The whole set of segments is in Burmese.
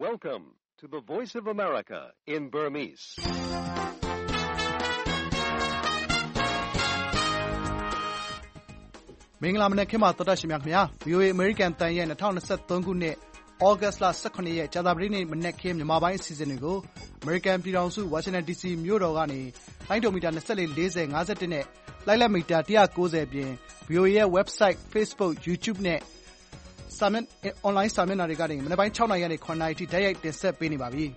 Welcome to the Voice of America in Burmese. ။မင်္ဂလာမနက်ခင်းပါသောတာရှင်များခင်ဗျာ VOA American တန်ရဲ့2023ခုနှစ်ဩဂတ်စ်လ18ရက်ကြာသပတေးနေ့မနက်ခင်းမြန်မာပိုင်းအစီအစဉ်တွေကို American ပြည်ထောင်စု Washington DC မြို့တော်ကနေလိုင်းဒိုမီတာ24 40 51နဲ့လိုက်လက်မီတာ190ပြင် VOA ရဲ့ website Facebook YouTube နဲ့online စာမျက်နှာတွေကနေမနက်ပိုင်း6နာရီကနေ9နာရီထိတိုက်ရိုက်တင်ဆက်ပေးနေပါပြီ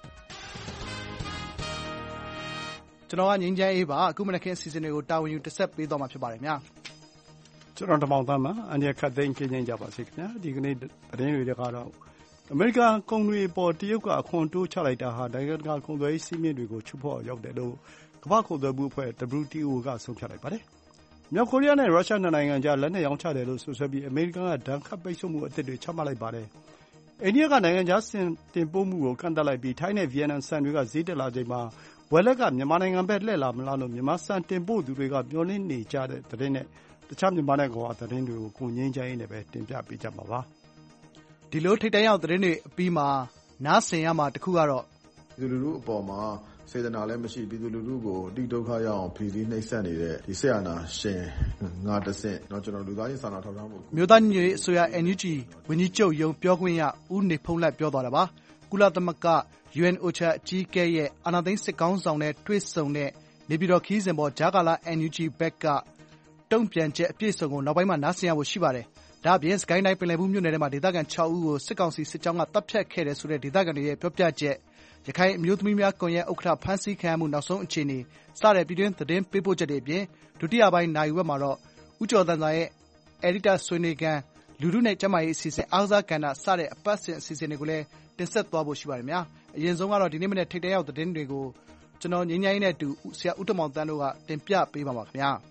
။ကျွန်တော်ကငင်းချမ်းအေးပါအခုမနက်ခင်းအစီအစဉ်တွေကိုတာဝန်ယူတင်ဆက်ပေးသွားမှာဖြစ်ပါတယ်ခင်ဗျာ။ကျွန်တော်တမောင်သားမှာအန်ဒီခတ်သိန်းကျင်းကြပါစေခင်ဗျာဒီကနေ့သတင်းတွေကတော့အမေရိကန်ကုန်တွေပေါ်တရုတ်ကအခွန်တိုးချလိုက်တာဟာနိုင်ငံတကာကုန်သွယ်ရေးစည်းမျဉ်းတွေကိုချိုးဖောက်ရောက်တယ်လို့ကမ္ဘာ့ကုန်သွယ်မှုအဖွဲ့ WTO ကဆုံးဖြတ်လိုက်ပါတယ်။မြောက်ကိုရီးယားနဲ့ရုရှားနိုင်ငံကြားလက်နက်ရောင်းချတယ်လို့ဆိုပြီးအမေရိကန်ကဒဏ်ခတ်ပိတ်ဆို့မှုအသစ်တွေချမှတ်လိုက်ပါတယ်။အိန္ဒိယကနိုင်ငံခြားတင်ပို့မှုကိုကန့်သတ်လိုက်ပြီးထိုင်းနဲ့ဗီယက်နမ်ဆန်တွေကဈေးတက်လာချိန်မှာဝယ်လက်ကမြန်မာနိုင်ငံဘက်လှည့်လာမလားလို့မြန်မာဆန်တင်ပို့သူတွေကမျှော်လင့်နေကြတဲ့သတင်းနဲ့တခြားမြန်မာနဲ့ကမ္ဘာသတင်းတွေကိုကိုငင်းချမ်းရေးနဲ့ပဲတင်ပြပေးကြမှာပါ။ဒီလိုထိပ်တန်းရောက်သတင်းတွေအပြီးမှာနားဆင်ရမှာတခုကတော့ပြည်သူလူထုအပေါ်မှာစေတနာလည်းမရှိပြည်သူလူထုကိုအတိဒုက္ခရအောင်ဖီလီနှိပ်စက်နေတဲ့ဒီဆက်အာဏာရှင်ငါတဆင့်ကျွန်တော်လူသားချင်းစာနာထောက်ထားမှုမြို့သားညွေအစိုးရ NUG ဝန်ကြီးချုပ်ရုံးပြောခွင့်ရဦးနေဖုံးလက်ပြောသွားတာပါ။ကုလသမဂ္ဂ UN OCHA အကြီးအကဲရဲ့အာဏာသိမ်းစစ်ကောင်းဆောင်နဲ့တွေ့ဆုံတဲ့နေပြည်တော်ခီးစဉ်ပေါ်ဂျာကာလာ NUG ဘက်ကတုံ့ပြန်ချက်အပြည့်အစုံကိုနောက်ပိုင်းမှာနားဆင်ရဖို့ရှိပါတယ်။ဒါ့အပြင်စကိုင်းတိုင်းပင်လယ်ဘူးမြို့နယ်ထဲမှာဒေသခံ6ဦးကိုစစ်ကောင်စီစစ်ကြောင်းကတပ်ဖြတ်ခဲ့တယ်ဆိုတဲ့ဒေသခံတွေရဲ့ပြောပြချက်ရခိုင်အမျိုးသမီးများကွန်ရက်ဥက္ကဋ္ဌဖမ်းဆီးခံရမှုနောက်ဆုံးအခြေအနေစတဲ့ပြည်တွင်းသတင်းပေးပို့ချက်တွေအပြင်ဒုတိယပိုင်းနိုင်ဝက်မှာတော့ဦးကျော်သန်းသာရဲ့အယ်ဒီတာဆွေးနွေးခန်းလူထုနဲ့ကျန်းမာရေးအစီအစဉ်အားကစားကဏ္ဍစတဲ့အပတ်စဉ်အစီအစဉ်တွေကိုလည်းတင်ဆက်သွားဖို့ရှိပါတယ်များ။အရင်ဆုံးကတော့ဒီနေ့မနေ့ထိပ်တန်းရောက်သတင်းတွေကိုကျွန်တော်ငင်းငိုင်းနဲ့တူဆရာဦးတမောင်တန်းတို့ကတင်ပြပေးပါပါခင်ဗျာ။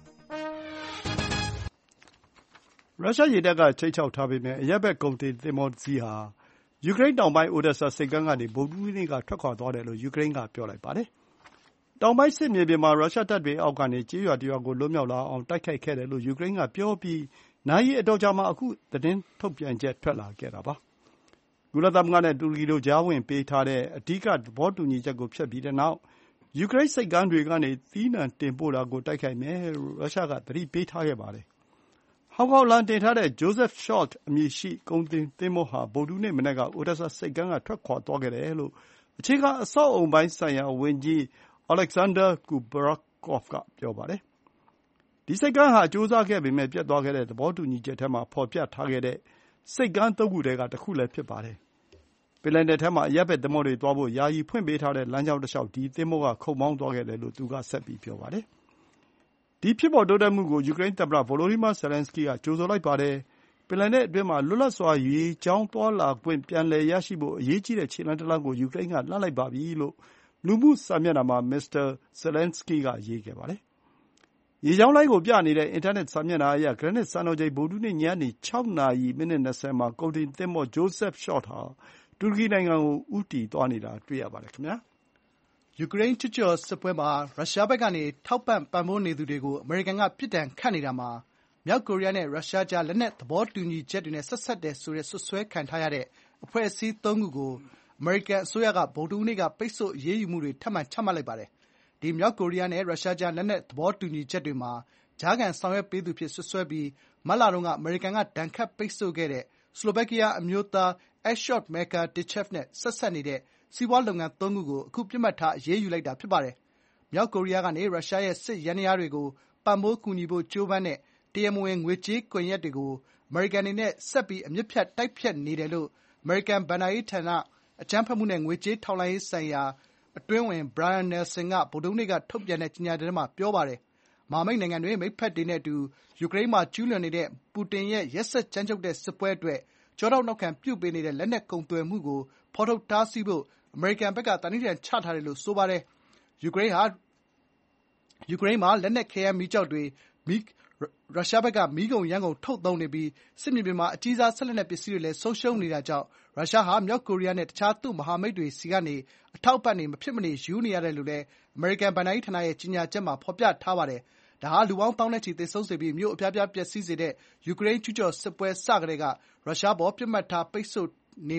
ရုရှားရေတပ်ကချိတ်ချောက်ထားပေမဲ့အရပ်ဘက်ကုန်တင်သင်္ဘောတစ်စီးဟာယူကရိန်းတောင်ပိုင်းအိုဒက်ဆာဆိပ်ကမ်းကနေဗုဒ္ဓဟူးနေ့ကထွက်ခွာသွားတယ်လို့ယူကရိန်းကပြောလိုက်ပါတယ်။တောင်ပိုင်းစစ်မြေပြင်မှာရုရှားတပ်တွေအောက်ကနေကျေးရွာတစ်ရွာကိုလွတ်မြောက်လာအောင်တိုက်ခိုက်ခဲ့တယ်လို့ယူကရိန်းကပြောပြီးနာရီအတော်ကြာမှအခုသတင်းထုတ်ပြန်ချက်ထွက်လာခဲ့တာပါ။ကုလသမဂ္ဂနဲ့တူရကီတို့ကြားဝင်ပေးထားတဲ့အဓိကသဘောတူညီချက်ကိုဖျက်ပြီးတဲ့နောက်ယူကရိန်းဆိပ်ကမ်းတွေကနေသီးနှံတင်ပို့တာကိုတိုက်ခိုက်မယ်လို့ရုရှားကသတိပေးထားခဲ့ပါတယ်။ဟောင်ကောင်လမ်းတင်ထားတဲ့ Joseph Short အမည်ရှိကုန်တင်သင်္ဘောဟာဗုဒ္ဓဟူးနေ့မနက်ကအိုဒက်ဆာဆိပ်ကမ်းကထွက်ခွာသွားခဲ့တယ်လို့အခြေခံအဆောက်အအုံပိုင်းဆိုင်ရာဝန်ကြီး Alexander Kubrakov ကပြောပါတယ်။ဒီဆိပ်ကမ်းဟာကြိုးစားခဲ့ပေမဲ့ပျက်သွားခဲ့တဲ့သဘောတူညီချက်ထဲမှာဖော်ပြထားခဲ့တဲ့ဆိပ်ကမ်းသုံးခုထဲကတစ်ခုလည်းဖြစ်ပါတယ်။ပင်လယ်နက်ထဲမှာအရပ်ဘက်သင်္ဘောတွေသွားဖို့ယာယီဖွင့်ပေးထားတဲ့လမ်းကြောင်းတစ်လျှောက်ဒီသင်္ဘောကခုတ်မောင်းသွားခဲ့တယ်လို့သူကဆက်ပြီးပြောပါတယ်။ဒီဖြစ်ပေါ်တိုးတက်မှုကိုယူကရိန်းသမ္မတ Volodymyr Zelenskyy ကကြိုဆိုလိုက်ပါတယ်။ပင်လယ်နက်အတွင်းမှာလွတ်လပ်စွာရေကြောင်းသွားလာခွင့်ပြန်လည်ရရှိဖို့အရေးကြီးတဲ့ခြေလှမ်းတစ်လှမ်းကိုယူကရိန်းကလှမ်းလိုက်ပါပြီလို့လူမှုစာမျက်နှာမှာမစ္စတာ Zelenskyy ကရေးခဲ့ပါတယ်။ရေကြောင်းလိုင်းကိုပြနေတဲ့အင်တာနက်စာမျက်နှာအရဂရနစ်စံတော်ချိန်ဗုဒ္ဓဟူးနေ့ညနေ6နာရီမိနစ်20မှာကုန်တင်သင်္ဘော Joseph Short ဟာတူရကီနိုင်ငံကိုဦးတည်သွားနေတာတွေ့ရပါတယ်ခင်ဗျာ။ယူကရိန်းကျူးကျော်စစ်ပွဲမှာရုရှားဘက်ကနေထောက်ပံ့ပံ့ပိုးနေသူတွေကိုအမေရိကန်ကပြစ်ဒဏ်ခတ်နေတာမှာမြောက်ကိုရီးယားနဲ့ရုရှားကြားလက်နက်သဘောတူညီချက်တွေနဲ့ဆက်စပ်တယ်ဆိုတဲ့စွပ်စွဲခံထားရတဲ့အဖွဲ့အစည်း၃ခုကိုအမေရိကန်အစိုးရကဗုဒ္ဓဟူးနေ့ကပိတ်ဆို့အရေးယူမှုတွေထပ်မံချမှတ်လိုက်ပါတယ်။ဒီမြောက်ကိုရီးယားနဲ့ရုရှားကြားလက်နက်သဘောတူညီချက်တွေမှာကြားခံဆောင်ရွက်ပေးသူဖြစ်စွပ်စွဲပြီးမတ်လတုန်းကအမေရိကန်ကဒဏ်ခတ်ပိတ်ဆို့ခဲ့တဲ့စလိုဗက်ကီးယားအမျိုးသား Ashot Mekatishev နဲ့ဆက်စပ်နေတဲ့စီးပွားလုပ်ငန်း၃ခုကိုအခုပစ်မှတ်ထားအရေးယူလိုက်တာဖြစ်ပါတယ်။မြောက်ကိုရီးယားကနေရုရှားရဲ့စစ်ယန္တရားတွေကိုပံ့ပိုးကူညီဖို့ကြိုးပမ်းတဲ့တရားမဝင်ငွေကြေးကွန်ရက်တွေကိုအမေရိကန်အနေနဲ့ဆက်ပြီးအမြစ်ဖြတ်တိုက်ဖျက်နေတယ်လို့အမေရိကန်ဘဏ္ဍာရေးဌာနအကြမ်းဖက်မှုနဲ့ငွေကြေးထောက်လှမ်းရေးဆိုင်ရာအတွင်းဝန် Brian Nelson ကဗုဒ္ဓဟူးနေ့ကထုတ်ပြန်တဲ့ကြေညာချက်ထဲမှာပြောပါတယ်။မဟာမိတ်နိုင်ငံတွေမိတ်ဖက်တွေနဲ့အတူယူကရိန်းမှာကျူးလွန်နေတဲ့ပူတင်ရဲ့ရက်စက်ကြမ်းကြုတ်တဲ့စစ်ပွဲအတွက်ကျောထောက်နောက်ခံပြုပေးနေတဲ့လက်နက်ကုန်သွယ်မှုကိုဖော်ထုတ်တားဆီးဖို့အမေရိကန်ဘက်ကသန္နိဋ္ဌာန်ချထားတယ်လို့ဆိုပါတယ်။ယူကရိန်းမှာလက်နက်ခဲယမ်းမီးကျောက်တွေရုရှားဘက်ကမီးကုန်ယမ်းကုန်ထုတ်သုံးနေပြီးစစ်မြေပြင်မှာအကြီးစားစစ်လက်နက်ပစ္စည်းတွေလည်းဆုံးရှုံးနေတာကြောင့်ရုရှားဟာမြောက်ကိုရီးယားနဲ့တခြားသူ့မဟာမိတ်တွေဆီကနေအထောက်အပံ့တွေမဖြစ်မနေယူနေရတယ်လို့လည်းအမေရိကန်ဘဏ္ဍာရေးဌာနရဲ့ကြေညာချက်မှာဖော်ပြထားပါတယ်။ဒါဟာလူပေါင်းသောင်းနဲ့ချီသေဆုံးစေပြီးမြို့အများအပြားပျက်စီးစေတဲ့ယူကရိန်းကျူးကျော်စစ်ပွဲစကတည်းကရုရှားပေါ်ပစ်မှတ်ထားပိတ်ဆို့နေမှု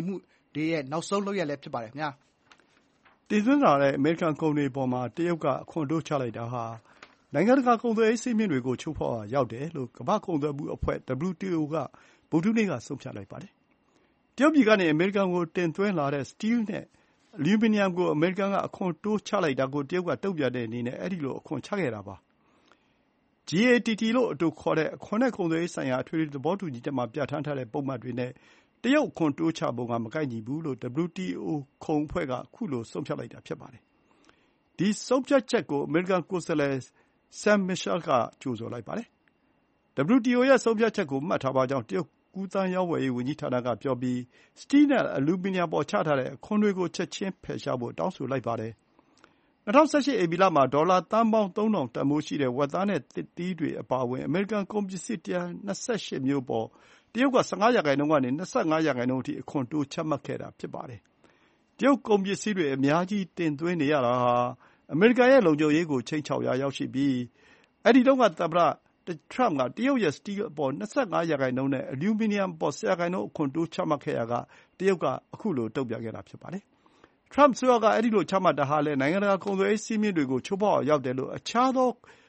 တွေရဲ့နောက်ဆုံးလုပ်ရပ်လည်းဖြစ်ပါတယ်ခင်ဗျာ။တင်သွင်းလာတဲ့အမေရိကန်ကုန်တွေအပေါ်မှာတရုတ်ကအခွန်တိုးချလိုက်တာဟာနိုင်ငံတကာကုန်သွယ်ရေးစည်းမျဉ်းတွေကိုချိုးဖောက်ရာရောက်တယ်လို့ကမ္ဘာ့ကုန်သွယ်မှုအဖွဲ့ WTO ကဗုဒ္ဓဟူးနေ့ကဆုံးဖြတ်လိုက်ပါတယ်။တရုတ်ပြည်ကနေအမေရိကန်ကိုတင်သွင်းလာတဲ့စတီးနဲ့အလူမီနီယံကိုအမေရိကန်ကအခွန်တိုးချလိုက်တာကိုတရုတ်ကတုံ့ပြန်တဲ့အနေနဲ့အဲဒီလိုအခွန်ချခဲ့တာပါ။ GATT လို့အတိုခေါ်တဲ့အခွန်နဲ့ကုန်သွယ်ရေးဆိုင်ရာအထွေထွေသဘောတူညီချက်မှာပြဌာန်းထားတဲ့ပုဒ်မတွေနဲ့တရုတ်အခွန်တိုးချပုံကမကိုက်ညီဘူးလို့ WTO ခုံအဖွဲ့ကခုလိုဆုံးဖြတ်လိုက်တာဖြစ်ပါတယ်။ဒီဆုံးဖြတ်ချက်ကိုအမေရိကန်ကိုယ်စားလှယ် Sam Mitchell ကကြိုဆိုလိုက်ပါတယ်။ WTO ရဲ့ဆုံးဖြတ်ချက်ကိုမှတ်ထားပါကြောင်းတရုတ်ကူးသန်းရောင်းဝယ်ရေးဝန်ကြီးဌာနကပြောပြီးစတီးနဲ့အလူမီနီယံအပေါ်ချထားတဲ့အခွန်တွေကိုချက်ချင်းဖယ်ရှားဖို့တောင်းဆိုလိုက်ပါတယ်။ ၂၀၁၈ ဧပြီလမှာဒေါ်လာသန်းပေါင်း ၃,၀၀၀ တန်ဖိုးရှိတဲ့ဝက်သားနဲ့သစ်သီးတွေအပါအဝင်အမေရိကန်ကုန်ပစ္စည်း၁၂၈ မျိုးအပေါ်တရုတ်က 15% ကနေ 25% အထိအခွန်တိုးချမှတ်ခဲ့တာဖြစ်ပါတယ်။တရုတ်ကုန်ပစ္စည်းတွေအများကြီးတင်သွင်းနေရတာဟာအမေရိကန်ရဲ့လုံခြုံရေးကိုခြိမ်းခြောက်ရာရောက်ရှိပြီးအဲဒီတုန်းကသမ္မတထရမ့်ကတရုတ်ရဲ့စတီးအပေါ် 25% နဲ့အလူမီနီယံအပေါ် 10% အခွန်တိုးချမှတ်ခဲ့ရာကတရုတ်ကခုလိုတုံ့ပြန်ခဲ့တာဖြစ်ပါတယ်။ထရမ့်အစိုးရကအဲဒီလိုချမှတ်တာဟာလည်းနိုင်ငံတကာကုန်သွယ်ရေးစည်းမျဉ်းတွေကိုချိုးဖောက်ရာရောက်တယ်လို့အခြားသော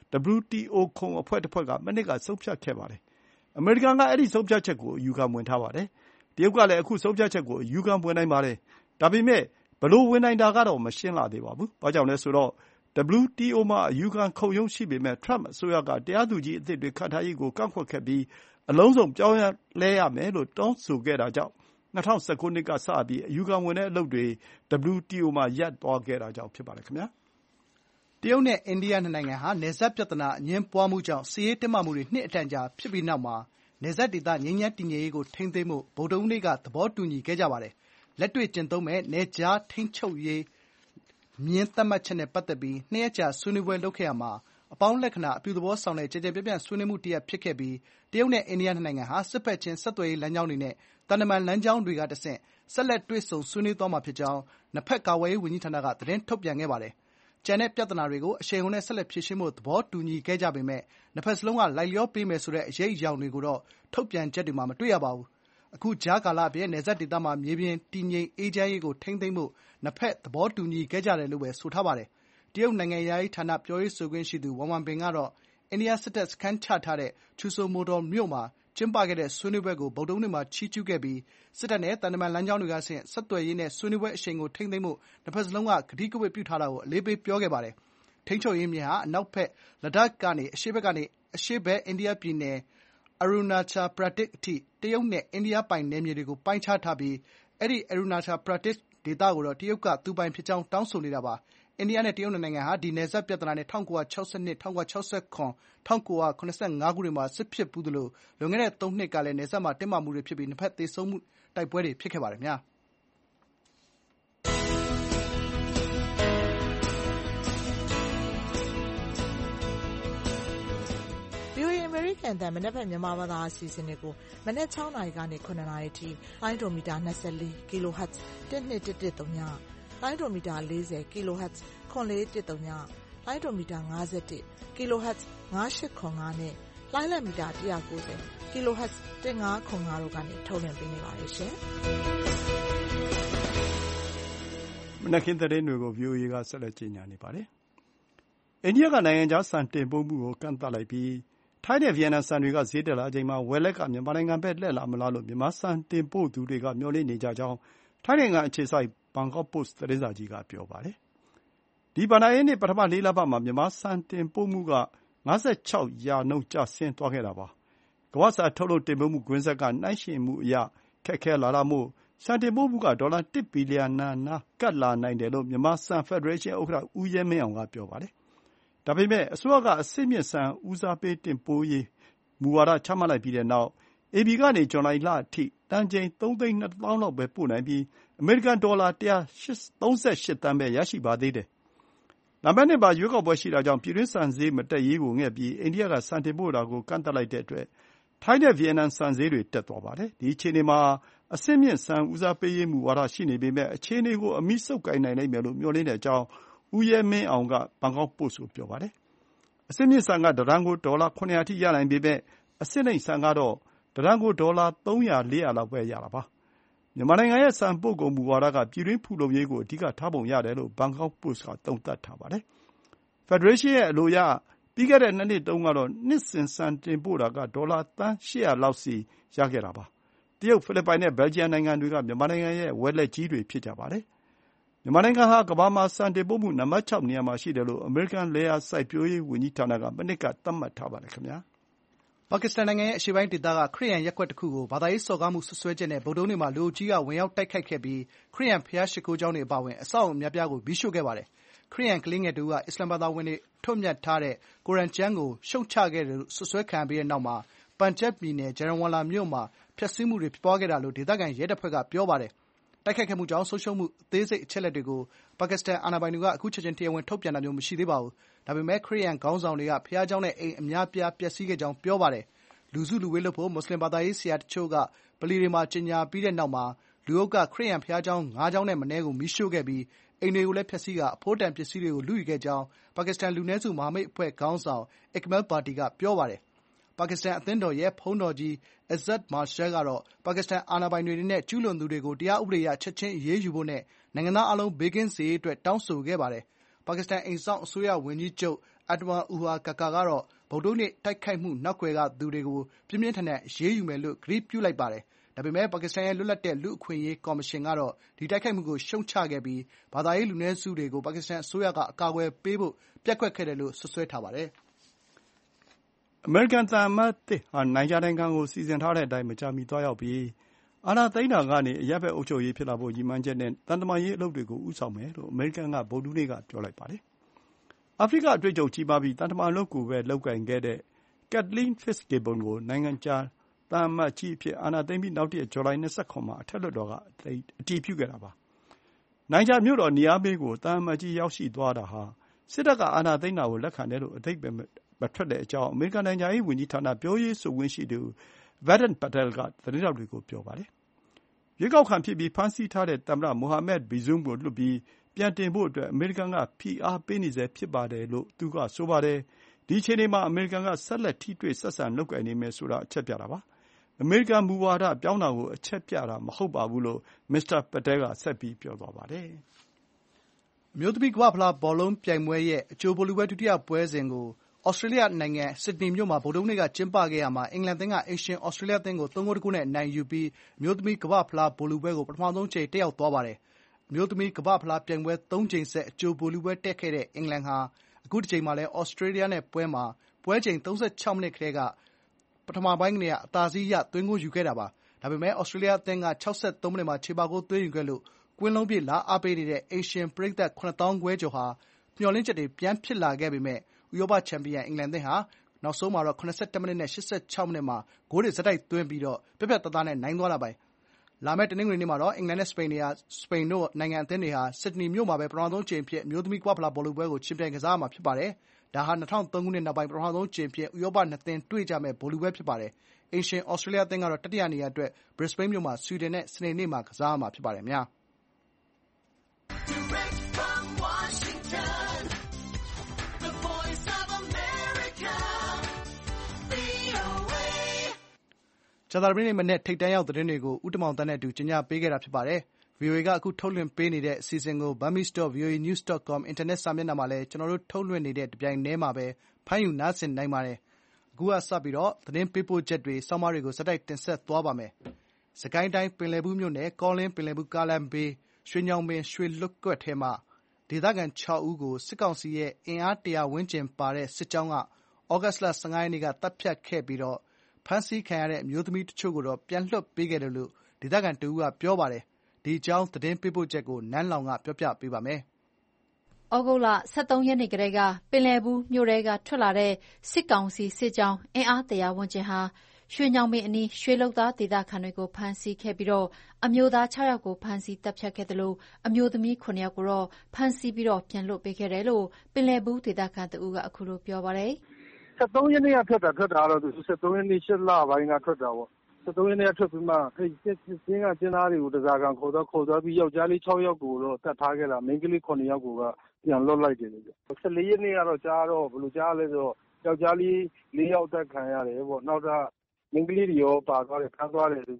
WTO ခုံအဖွဲ့တဖွဲ့ကမနှစ်ကဆုံးဖြတ်ခဲ့ပါတယ်။အမေရိကန်ကအဲဒီဆုံးဖြတ်ချက်ကိုအယူခံဝင်ထားပါတယ်။တရုတ်ကလည်းအခုဆုံးဖြတ်ချက်ကိုအယူခံဝင်နိုင်ပါတယ်။ဒါပေမဲ့ဘယ်လိုဝင်နိုင်တာကတော့မရှင်းလှသေးပါဘူး။ဘာကြောင့်လဲဆိုတော့ WTO မှာအယူခံခုံရုံးရှိပေမဲ့ထရမ့်အစိုးရကတရားသူကြီးအသစ်တွေခန့်ထားရေးကိုကန့်ကွက်ခဲ့ပြီးအလုံးစုံပြောင်းလဲရမယ်လို့တောင်းဆိုခဲ့တာကြောင့်၂၀၁၉ နှစ်ကစပြီးအယူခံဝင်တဲ့အလုပ်တွေ WTO မှာရပ်သွားခဲ့တာကြောင့်ဖြစ်ပါတယ်ခင်ဗျာ။တရုတ်နဲ့အိန္ဒိယနှစ်နိုင်ငံဟာနယ်စပ်ပြဿနာအငြင်းပွားမှုကြောင့်စစ်ရေးတင်းမာမှုတွေနှစ်အတန်ကြာဖြစ်ပြီးနောက်မှာနယ်စပ်ဒေသငြိမ်းချမ်းတည်ငြိမ်ရေးကိုထိန်းသိမ်းဖို့ဗုဒ္ဓဟူးနေ့ကသဘောတူညီခဲ့ကြပါတယ်။လက်တွေ့ကျင့်သုံးမယ့်နယ်ခြားထိန်းချုပ်ရေးမျဉ်းသတ်မှတ်ချက်နဲ့ပတ်သက်ပြီး2 ရက်ကြာဆွေးနွေးပွဲလုပ်ခဲ့ရာမှာအပေါင်းလက္ခဏာအပြုသဘောဆောင်တဲ့ကျယ်ကျယ်ပြန့်ပြန့်ဆွေးနွေးမှုတရပ်ဖြစ်ခဲ့ပြီးတရုတ်နဲ့အိန္ဒိယနှစ်နိုင်ငံဟာစစ်ဘက်ချင်းဆက်သွယ်ရေးလမ်းကြောင်းတွေနဲ့သံတမန်လမ်းကြောင်းတွေကတဆင့်ဆက်လက်တွေ့ဆုံဆွေးနွေးသွားမှာဖြစ်ကြောင်းနှစ်ဘက်ကာကွယ်ရေးဝန်ကြီးဌာနကသတင်းထုတ်ပြန်ခဲ့ပါတယ်။ကျန်တဲ့ပြဿနာတွေကိုအရှိန်အဟုန်နဲ့ဆက်လက်ဖြေရှင်းဖို့သဘောတူညီခဲ့ကြပေမဲ့နှစ်ဘက်စလုံးကလိုက်လျောပေးမယ်ဆိုတဲ့အရိပ်အယောင်တွေကိုတော့ထုတ်ပြန်ချက်တွေမှာမတွေ့ရပါဘူး။အခုကြားကာလအပြင်နယ်စပ်ဒေသမှာမြေပြင်တည်ငြိမ်အေးချမ်းရေးကိုထိန်းသိမ်းဖို့နှစ်ဘက်သဘောတူညီခဲ့ကြတယ်လို့ပဲဆိုထားပါတယ်။တရုတ်နိုင်ငံခြားရေးဌာနပြောရေးဆိုခွင့်ရှိသူဝမ်ဝမ်ဘင်ကတော့အိန္ဒိယစစ်တပ်စခန်းချထားတဲ့ချူဆိုမိုတော်မြို့မှာကျင်းပခဲ့တဲ့ဆွေးနွေးပွဲကိုဗုဒ္ဓဟူးနေ့မှာချီးကျူးခဲ့ပြီးစစ်တပ်နဲ့သံတမန်လမ်းကြောင်းတွေကတဆင့်ဆက်သွယ်ရေးနဲ့ဆွေးနွေးပွဲအရှိန်ကိုထိန်းသိမ်းဖို့နှစ်ဘက်စလုံးကကတိကဝတ်ပြုထားတာကိုအလေးပေးပြောခဲ့ပါတယ်။ထိန်းချုပ်ရေးမြစ်ဟာအနောက်ဘက်လဒတ်ကနေအရှေ့ဘက်အိန္ဒိယပြည်နယ်အရူနာချာပရာတစ်အထိတရုတ်နဲ့အိန္ဒိယပိုင်နယ်မြေတွေကိုပိုင်းခြားထားပြီးအဲဒီအရူနာချာပရာတစ်ဒေသကိုတော့တရုတ်ကသူပိုင်ဖြစ်ကြောင်းတောင်းဆိုနေတာပါ။အိန္ဒိယနဲ့တရုတ်နိုင်ငံဟာဒီနယ်စပ်ပြဿနာနဲ့1962 1967 1975 ခုတွေမှာစစ်ဖြစ်ဖူးသလိုလွန်ခဲ့တဲ့3နှစ်ကလည်းနယ်စပ်မှာတင်းမာမှုတွေဖြစ်ပြီးနှစ်ဘက်သေဆုံးမှုတိုက်ပွဲတွေဖြစ်ခဲ့ပါတယ်ခင်ဗျာ။ VOA အမေရိကန်အသံမနက်ဖြန်မြန်မာဘာသာအစီအစဉ်တွေကိုမနက်6နာရီကနေ9နာရီထိလိုင်းဒိုမီတာ24 kHz 12113ညလိုင်းဒိုမီတာ40 kHz 9410လိုင်းဒိုမီတာ51 kHz 9805နဲ့လိုင်းလက်မီတာ190 kHz 1505တို့ကနေထုတ်လွှင့်ပေးနေပါတယ်ရှင်။မနက်ခင်းသတင်းတွေကို VOA ကဆက်လက်ကြီးညာနေပါတယ်။အိန္ဒိယကနိုင်ငံခြားဆန်တင်ပို့မှုကိုကန့်သတ်လိုက်ပြီးထိုင်းနဲ့ဗီယက်နမ်ဆန်တွေကဈေးတက်လာချိန်မှာဝယ်လက်ကမြန်မာနိုင်ငံဘက်လှည့်လာမလားလို့မြန်မာဆန်တင်ပို့သူတွေကမျှော်လင့်နေကြကြောင်းထိုင်းနိုင်ငံအခြေစိုက်ဘန်ကောက်ပို့စ်သတင်းစာကြီးကပြောပါတယ်။ဒီဘဏ္ဍာရေးနှစ်ပထမ4 လပတ်မှာမြန်မာဆန်တင်ပို့မှုက56%ကျဆင်းသွားခဲ့တာပါ။ကမ္ဘာ့ဆန်ထုတ်လုပ်တင်ပို့မှုကွင်းဆက်ကနှိုင်းယှဉ်မှုအရခက်ခဲလာတာမို့ဆန်တင်ပို့မှုကဒေါ်လာ1 ဘီလီယံနားကပ်လာနိုင်တယ်လို့မြန်မာဆန်ဖက်ဒရေးရှင်းဥက္ကဋ္ဌဦးရဲမင်းအောင်ကပြောပါတယ်။ဒါပေမဲ့အစိုးရကအဆင့်မြင့်ဆန်ဦးစားပေးတင်ပို့ရေးမူဝါဒချမှတ်လိုက်ပြီးတဲ့နောက်ဧပြီကနေဇွန်လအထိတန်ချိန် 3,200,000 လောက်ပဲပို့နိုင်ပြီးအမေရိကန်ဒေါ်လာ138 သန်းပဲရရှိပါသေးတယ်။လာမယ့်နှစ်မှာရွေးကောက်ပွဲရှိတာကြောင့်ပြည်တွင်းဆန်ဈေးမတက်ရေးကိုငဲ့ပြီးအိန္ဒိယကဆန်တင်ပို့တာကိုကန့်သတ်လိုက်တဲ့အတွက်ထိုင်းနဲ့ဗီယက်နမ်ဆန်ဈေးတွေတက်သွားပါတယ်။ဒီအခြေအနေမှာအဆင့်မြင့်ဆန်ဦးစားပေးရေးမူဝါဒရှိနေပေမဲ့အခြေအနေကိုအမိဆုပ်ကိုင်နိုင်လိမ့်မယ်လို့မျှော်လင့်တဲ့အကြောင်းဦးရဲမင်းအောင်ကဘန်ကောက်ပို့စ်ကိုပြောပါတယ်။အဆင့်မြင့်ဆန်ကတတန်ကိုဒေါ်လာ700အထိရနိုင်ပေမဲ့အဆင့်နိမ့်ဆန်ကတော့တတန်ကိုဒေါ်လာ300 400လောက်ပဲရတာပါ။မြန်မာနိုင်ငံရဲ့ဆန်ပို့ကုန်မူဝါဒကပြည်တွင်းဖူလုံရေးကိုအဓိကထားပုံရတယ်လို့ ဘန်ကောက်ပို့စ်ကသုံးသပ်ထားပါတယ်။ ဖက်ဒရေးရှင်းရဲ့အလိုအရပြီးခဲ့တဲ့2 နှစ်တုန်းကတော့နှစ်စဉ်ဆန်တင်ပို့တာကဒေါ်လာသန်း800လောက်စီရခဲ့တာပါ။ တရုတ်၊ ဖိလစ်ပိုင်နဲ့ဘယ်လ်ဂျီယံနိုင်ငံတွေကမြန်မာနိုင်ငံရဲ့ဝယ်လက်ကြီးတွေဖြစ်ကြပါတယ်။ မြန်မာနိုင်ငံဟာကမ္ဘာမှာဆန်တင်ပို့မှုနံပါတ်6နေရာမှာရှိတယ်လို့အမေရိကန်လယ်ယာစိုက်ပျိုးရေးဝန်ကြီးဌာနကမနှစ်ကသတ်မှတ်ထားပါတယ်။ပါကစ္စတန်နိုင်ငံရဲ့အရှေ့ပိုင်းဒေသကခရစ်ယာန်ရပ်ကွက်တခုကိုဘာသာရေးစော်ကားမှုစွပ်စွဲချက်နဲ့ဗုဒ္ဓဟူးနေ့မှာလူအုပ်ကြီးကဝင်ရောက်တိုက်ခိုက်ခဲ့ပြီးခရစ်ယာန်ဘုရားရှိခိုးကျောင်းတွေအပါအဝင်အဆောက်အအုံအများအပြားကိုမီးရှို့ခဲ့ပါတယ်။ခရစ်ယာန်ကလေးငယ်တဦးကအစ္စလာမ်ဘာသာဝင်တွေထွတ်အမြတ်ထားတဲ့ကုရ်အာန်ကျမ်းကိုရှုတ်ချခဲ့တယ်လို့စွပ်စွဲခံရပြီးတဲ့နောက်မှာပန်ဂျပ်ပြည်နယ်ဂျရန်ဝါလာမြို့မှာဖျက်ဆီးမှုတွေဖြစ်ပွားခဲ့တာလို့ဒေသခံရဲတပ်ဖွဲ့ကပြောပါတယ်။တိုက်ခိုက်ခဲ့မှုကြောင့်ဆုံးရှုံးမှုအသေးစိတ်အချက်အလက်တွေကိုပါကစ္စတန်အာဏာပိုင်တွေကအခုချက်ချင်းတရားဝင်ထုတ်ပြန်တာမျိုးမရှိသေးပါဘူး။ဒါပေမဲ့ခရစ်ယာန်ခေါင်းဆောင်တွေကဘုရားကျောင်းနဲ့အိမ်အများအပြားပျက်စီးခဲ့ကြောင်းပြောပါတယ်။လူစုလူဝေးလုပ်ဖို့မွတ်ဆလင်ဘာသာရေးဆရာတချို့ကဗလီတွေမှာကြေညာပြီးတဲ့နောက်မှာလူအုပ်ကခရစ်ယာန်ဘုရားကျောင်း5ကျောင်းထက်မနည်းကိုမီးရှို့ခဲ့ပြီးအိမ်တွေကိုလည်းဖျက်ဆီးကာအဖိုးတန်ပစ္စည်းတွေကိုလုယူခဲ့ကြောင်းပါကစ္စတန်လူနည်းစုမဟာမိတ်အဖွဲ့ခေါင်းဆောင် Iqbal Bhatti ကပြောပါတယ်။ပါကစ္စတန်အသင်းတော်ရဲ့ဘုန်းတော်ကြီး Izzat Marshal ကတော့ပါကစ္စတန်အာဏာပိုင်တွေအနေနဲ့ကျူးလွန်သူတွေကိုတရားဥပဒေအရချက်ချင်းအရေးယူဖို့နဲ့နိုင်ငံသားအားလုံးဘေးကင်းစေရေးအတွက်တောင်းဆိုခဲ့ပါတယ်။ပါကစ္စတန်အိမ်စောင့်အစိုးရဝန်ကြီးချုပ် Anwar Ul Haq ကတော့ဗုဒ္ဓဟူးနေ့တိုက်ခိုက်မှုနောက်ကွယ်ကသူတွေကိုပြင်းပြင်းထန်ထန်အရေးယူမယ်လို့ကတိပြုလိုက်ပါတယ်။ဒါပေမဲ့ပါကစ္စတန်ရဲ့လွတ်လပ်တဲ့လူ့အခွင့်အရေးကော်မရှင်ကတော့ဒီတိုက်ခိုက်မှုကိုရှုတ်ချခဲ့ပြီးဘာသာရေးလူနည်းစုတွေကိုပါကစ္စတန်အစိုးရကအကာအကွယ်ပေးဖို့ပျက်ကွက်ခဲ့တယ်လို့စွပ်စွဲထားပါတယ်။အမေရိကန်သံအမတ်သစ်ဟာနိုင်ဂျာနိုင်ငံကိုစီစဉ်ထားတဲ့အတိုင်းမကြာမီသွားရောက်ပြီးအာဏာသိမ်းတာကနေအရပ်ဘက်အုပ်ချုပ်ရေးဖြစ်လာဖို့ရည်မှန်းချက်နဲ့သံတမန်ရေးအလုပ်တွေကိုဦးဆောင်မယ်လို့အမေရိကန်ကဗုဒ္ဓဟူးနေ့ကပြောလိုက်ပါတယ်။အာဖရိကအတွေ့အကြုံကြီးမားပြီးသံတမန်အလုပ်ကိုပဲလုပ်ကိုင်ခဲ့တဲ့ Kathleen Fitzgibbon ကိုနိုင်ငံခြားသံအမတ်ကြီးအဖြစ်အာဏာသိမ်းပြီးနောက်တရက်ဇူလိုင်27မှာအထက်လွှတ်တော်ကအတည်ပြုခဲ့တာပါ။နိုင်ဂျာမြို့တော်နီယားမေးကိုသံအမတ်ကြီးရောက်ရှိသွားတာဟာစစ်တပ်ကအာဏာသိမ်းတာကိုလက်ခံတယ်လို့အဓိပ္ပါယ်မထွက်တဲ့အကြောင်းအမေရိကန်နိုင်ငံခြားရေးဝန်ကြီးဌာနပြောရေးဆိုခွင့်ရှိသူ Vedant Patel ကသတင်းထောက်တွေကိုပြောပါတယ်။ရွေးကောက်ခံဖြစ်ပြီးဖမ်းဆီးထားတဲ့သမ္မတမိုဟာမက်ဘီဇွန်းကိုလွှတ်ပြီးပြန်တင်ဖို့အတွက်အမေရိကန်ကဖိအားပေးနေဆဲဖြစ်ပါတယ်လို့သူကဆိုပါတယ်။ဒီအခြေအနေမှာအမေရိကန်ကဆက်လက်ထိတွေ့ဆက်ဆံလုပ်ကိုင်နေမယ်ဆိုတာအချက်ပြတာပါ။အမေရိကန်မူဝါဒပြောင်းတာကိုအချက်ပြတာမဟုတ်ပါဘူးလို့မစ္စတာပတဲလ်ကဆက်ပြီးပြောသွားပါတယ်။အမျိုးသမီးကမ္ဘာ့ဖလားဘောလုံးပြိုင်ပွဲရဲ့အကြိုဗိုလ်လုပွဲဒုတိယပွဲစဉ်ကိုဩစတြေးလျနိုင်ငံဆစ်ဒနီမြို့မှာဗုဒ္ဓဟူးနေ့ကကျင်းပခဲ့ရာမှာအင်္ဂလန်အသင်းကအိမ်ရှင်ဩစတြေးလျအသင်းကို3-1နဲ့အနိုင်ယူပြီးအမျိုးသမီးကမ္ဘာ့ဖလားဗိုလ်လုပွဲကိုပထမဆုံးအကြိမ်တက်ရောက်သွားပါတယ်။အမျိုးသမီးကမ္ဘာ့ဖလားပြိုင်ပွဲ3ကြိမ်ဆက်အကြိုဗိုလ်လုပွဲတက်ခဲ့တဲ့အင်္ဂလန်ဟာအခုတကြိမ်မှာလည်းဩစတြေးလျနဲ့ပွဲမှာပွဲချိန်36မိနစ်ကတည်းကပထမပိုင်းကတည်းကအသာစီးရသွင်းဂိုးယူခဲ့တာပါ။ဒါပေမဲ့ဩစတြေးလျအသင်းက63မိနစ်မှာချေပဂိုးသွင်းယူခဲ့လို့ကွင်းလုံးပြည့်လာအားပေးနေတဲ့အိမ်ရှင်ပရိသတ်7,500ကျော်ဟာမျှော်လင့်ချက်တွေပြန်ဖြစ်လာခဲ့ပေမဲ့ဥရောပချန်ပီယံအင်္ဂလန်အသင်းဟာနောက်ဆုံးမှာတော့81မိနစ်နဲ့86မိနစ်မှာဂိုးတွေဆက်တိုက်သွင်းပြီးပြတ်ပြတ်သားသားနဲ့နိုင်သွားတာပါ။လာမယ့်တနင်္ဂနွေနေ့မှာတော့အင်္ဂလန်နဲ့စပိန်တို့နိုင်ငံအသင်းတွေဟာဆစ်ဒနီမြို့မှာပဲပထမဆုံးအကြိမ်အဖြစ်အမျိုးသမီးကမ္ဘာ့ဖလားဘောလုံးပွဲကိုယှဉ်ပြိုင်ကစားရမှာဖြစ်ပါတယ်။ဒါဟာ2003ခုနှစ်နောက်ပိုင်းပထမဆုံးအကြိမ်အဖြစ်ဥရောပနှစ်သင်းတွေ့ကြမယ့်ဗိုလ်လုပွဲဖြစ်ပါတယ်။အိမ်ရှင်ဩစတြေးလျအသင်းကတော့တတိယနေရာအတွက်ဘရစ္စဘိန်းမြို့မှာဆွီဒင်နဲ့စနေနေ့မှာကစားရမှာဖြစ်ပါတယ်။ကြာသပတေးနေ့မနက်ထိပ်တန်းရောက်သတင်းတွေကိုဦးတင်မောင်သန်းနဲ့အတူကြီးညာပေးခဲ့တာဖြစ်ပါတယ်။ VOA ကအခုထုတ်လွှင့်ပေးနေတဲ့အစီအစဉ်ကို burmese.voanews.com အင်တာနက်စာမျက်နှာမှာလည်းကျွန်တော်တို့ထုတ်လွှင့်နေတဲ့တပြိုင်တည်းမှာပဲဖမ်းယူနားဆင်နိုင်ပါတယ်။အခုကစပြီးသတင်းပေးပို့ချက်တွေဆောင်းပါးတွေကိုဆက်တိုက်တင်ဆက်သွားပါမယ်။စစ်ကိုင်းတိုင်းပင်လယ်ဘူးမြို့နယ်ကောလင်းပင်လယ်ဘူးကားလမ်းဘေးရွှေညောင်ပင်ရွှေလွတ်ကွက်ထဲမှာဒေသခံ6ဦးကိုစစ်ကောင်စီရဲ့အင်အား100ဝန်းကျင်ပါတဲ့စစ်ကြောင်းကဩဂတ်စ်လ15ရက်နေ့ကတပ်ဖြတ်ခဲ့ပြီးဖမ်းဆီးခံရတဲ့အမျိုးသမီးတချို့ကိုတော့ပြန်လွှတ်ပေးခဲ့တယ်လို့ဒေသခံတဦးကပြောပါတယ်။ဒီအကြောင်းသတင်းပေးပို့ချက်ကိုနန်းလောင်ဝ်ကပြောပြပေးပါမယ်။ဩဂုတ်လ23ရက်နေ့ကတည်းကပင်လယ်ဘူးမြို့ထဲကထွက်လာတဲ့စစ်ကောင်စီစစ်ကြောင်းအင်အား100ဝန်းကျင်ဟာရွှေညောင်ပင်အနီးရွှေလုပ်သားဒေသခံတွေကိုဖမ်းဆီးခဲ့ပြီးအမျိုးသား6ယောက်ကိုဖမ်းဆီးတပ်ဖြတ်ခဲ့တယ်လို့အမျိုးသမီး9ယောက်ကိုတော့ဖမ်းဆီးပြီးပြန်လွှတ်ပေးခဲ့တယ်လို့ပင်လယ်ဘူးဒေသခံတဦးကအခုလိုပြောပါတယ်။73ရက်နေ့ကထွက်တာတော့သူ73ရက်နေ့8လပိုင်းကထွက်တာပေါ့73ရက်နေ့ကထွက်ပြီးမှအဲ့စစ်စင်းကကျင်းသားတွေကိုတစားကန်ခေါ်သွားပြီးယောက်ျားလေး6ယောက်ကိုတော့တတ်ထားခဲ့တာမိန်းကလေး9ယောက်ကိုကပြန်လွတ်လိုက်တယ်လေ14ရက်နေ့ကတော့ကြားတော့ဘယ်လိုကြားလဲဆိုတော့ယောက်ျားလေး4ယောက်တက်ခံရတယ်ပေါ့နောက်တော့မိန်းကလေးတွေရောပါသွားတယ်ဖမ်းသွားတယ်ဆိုပြီး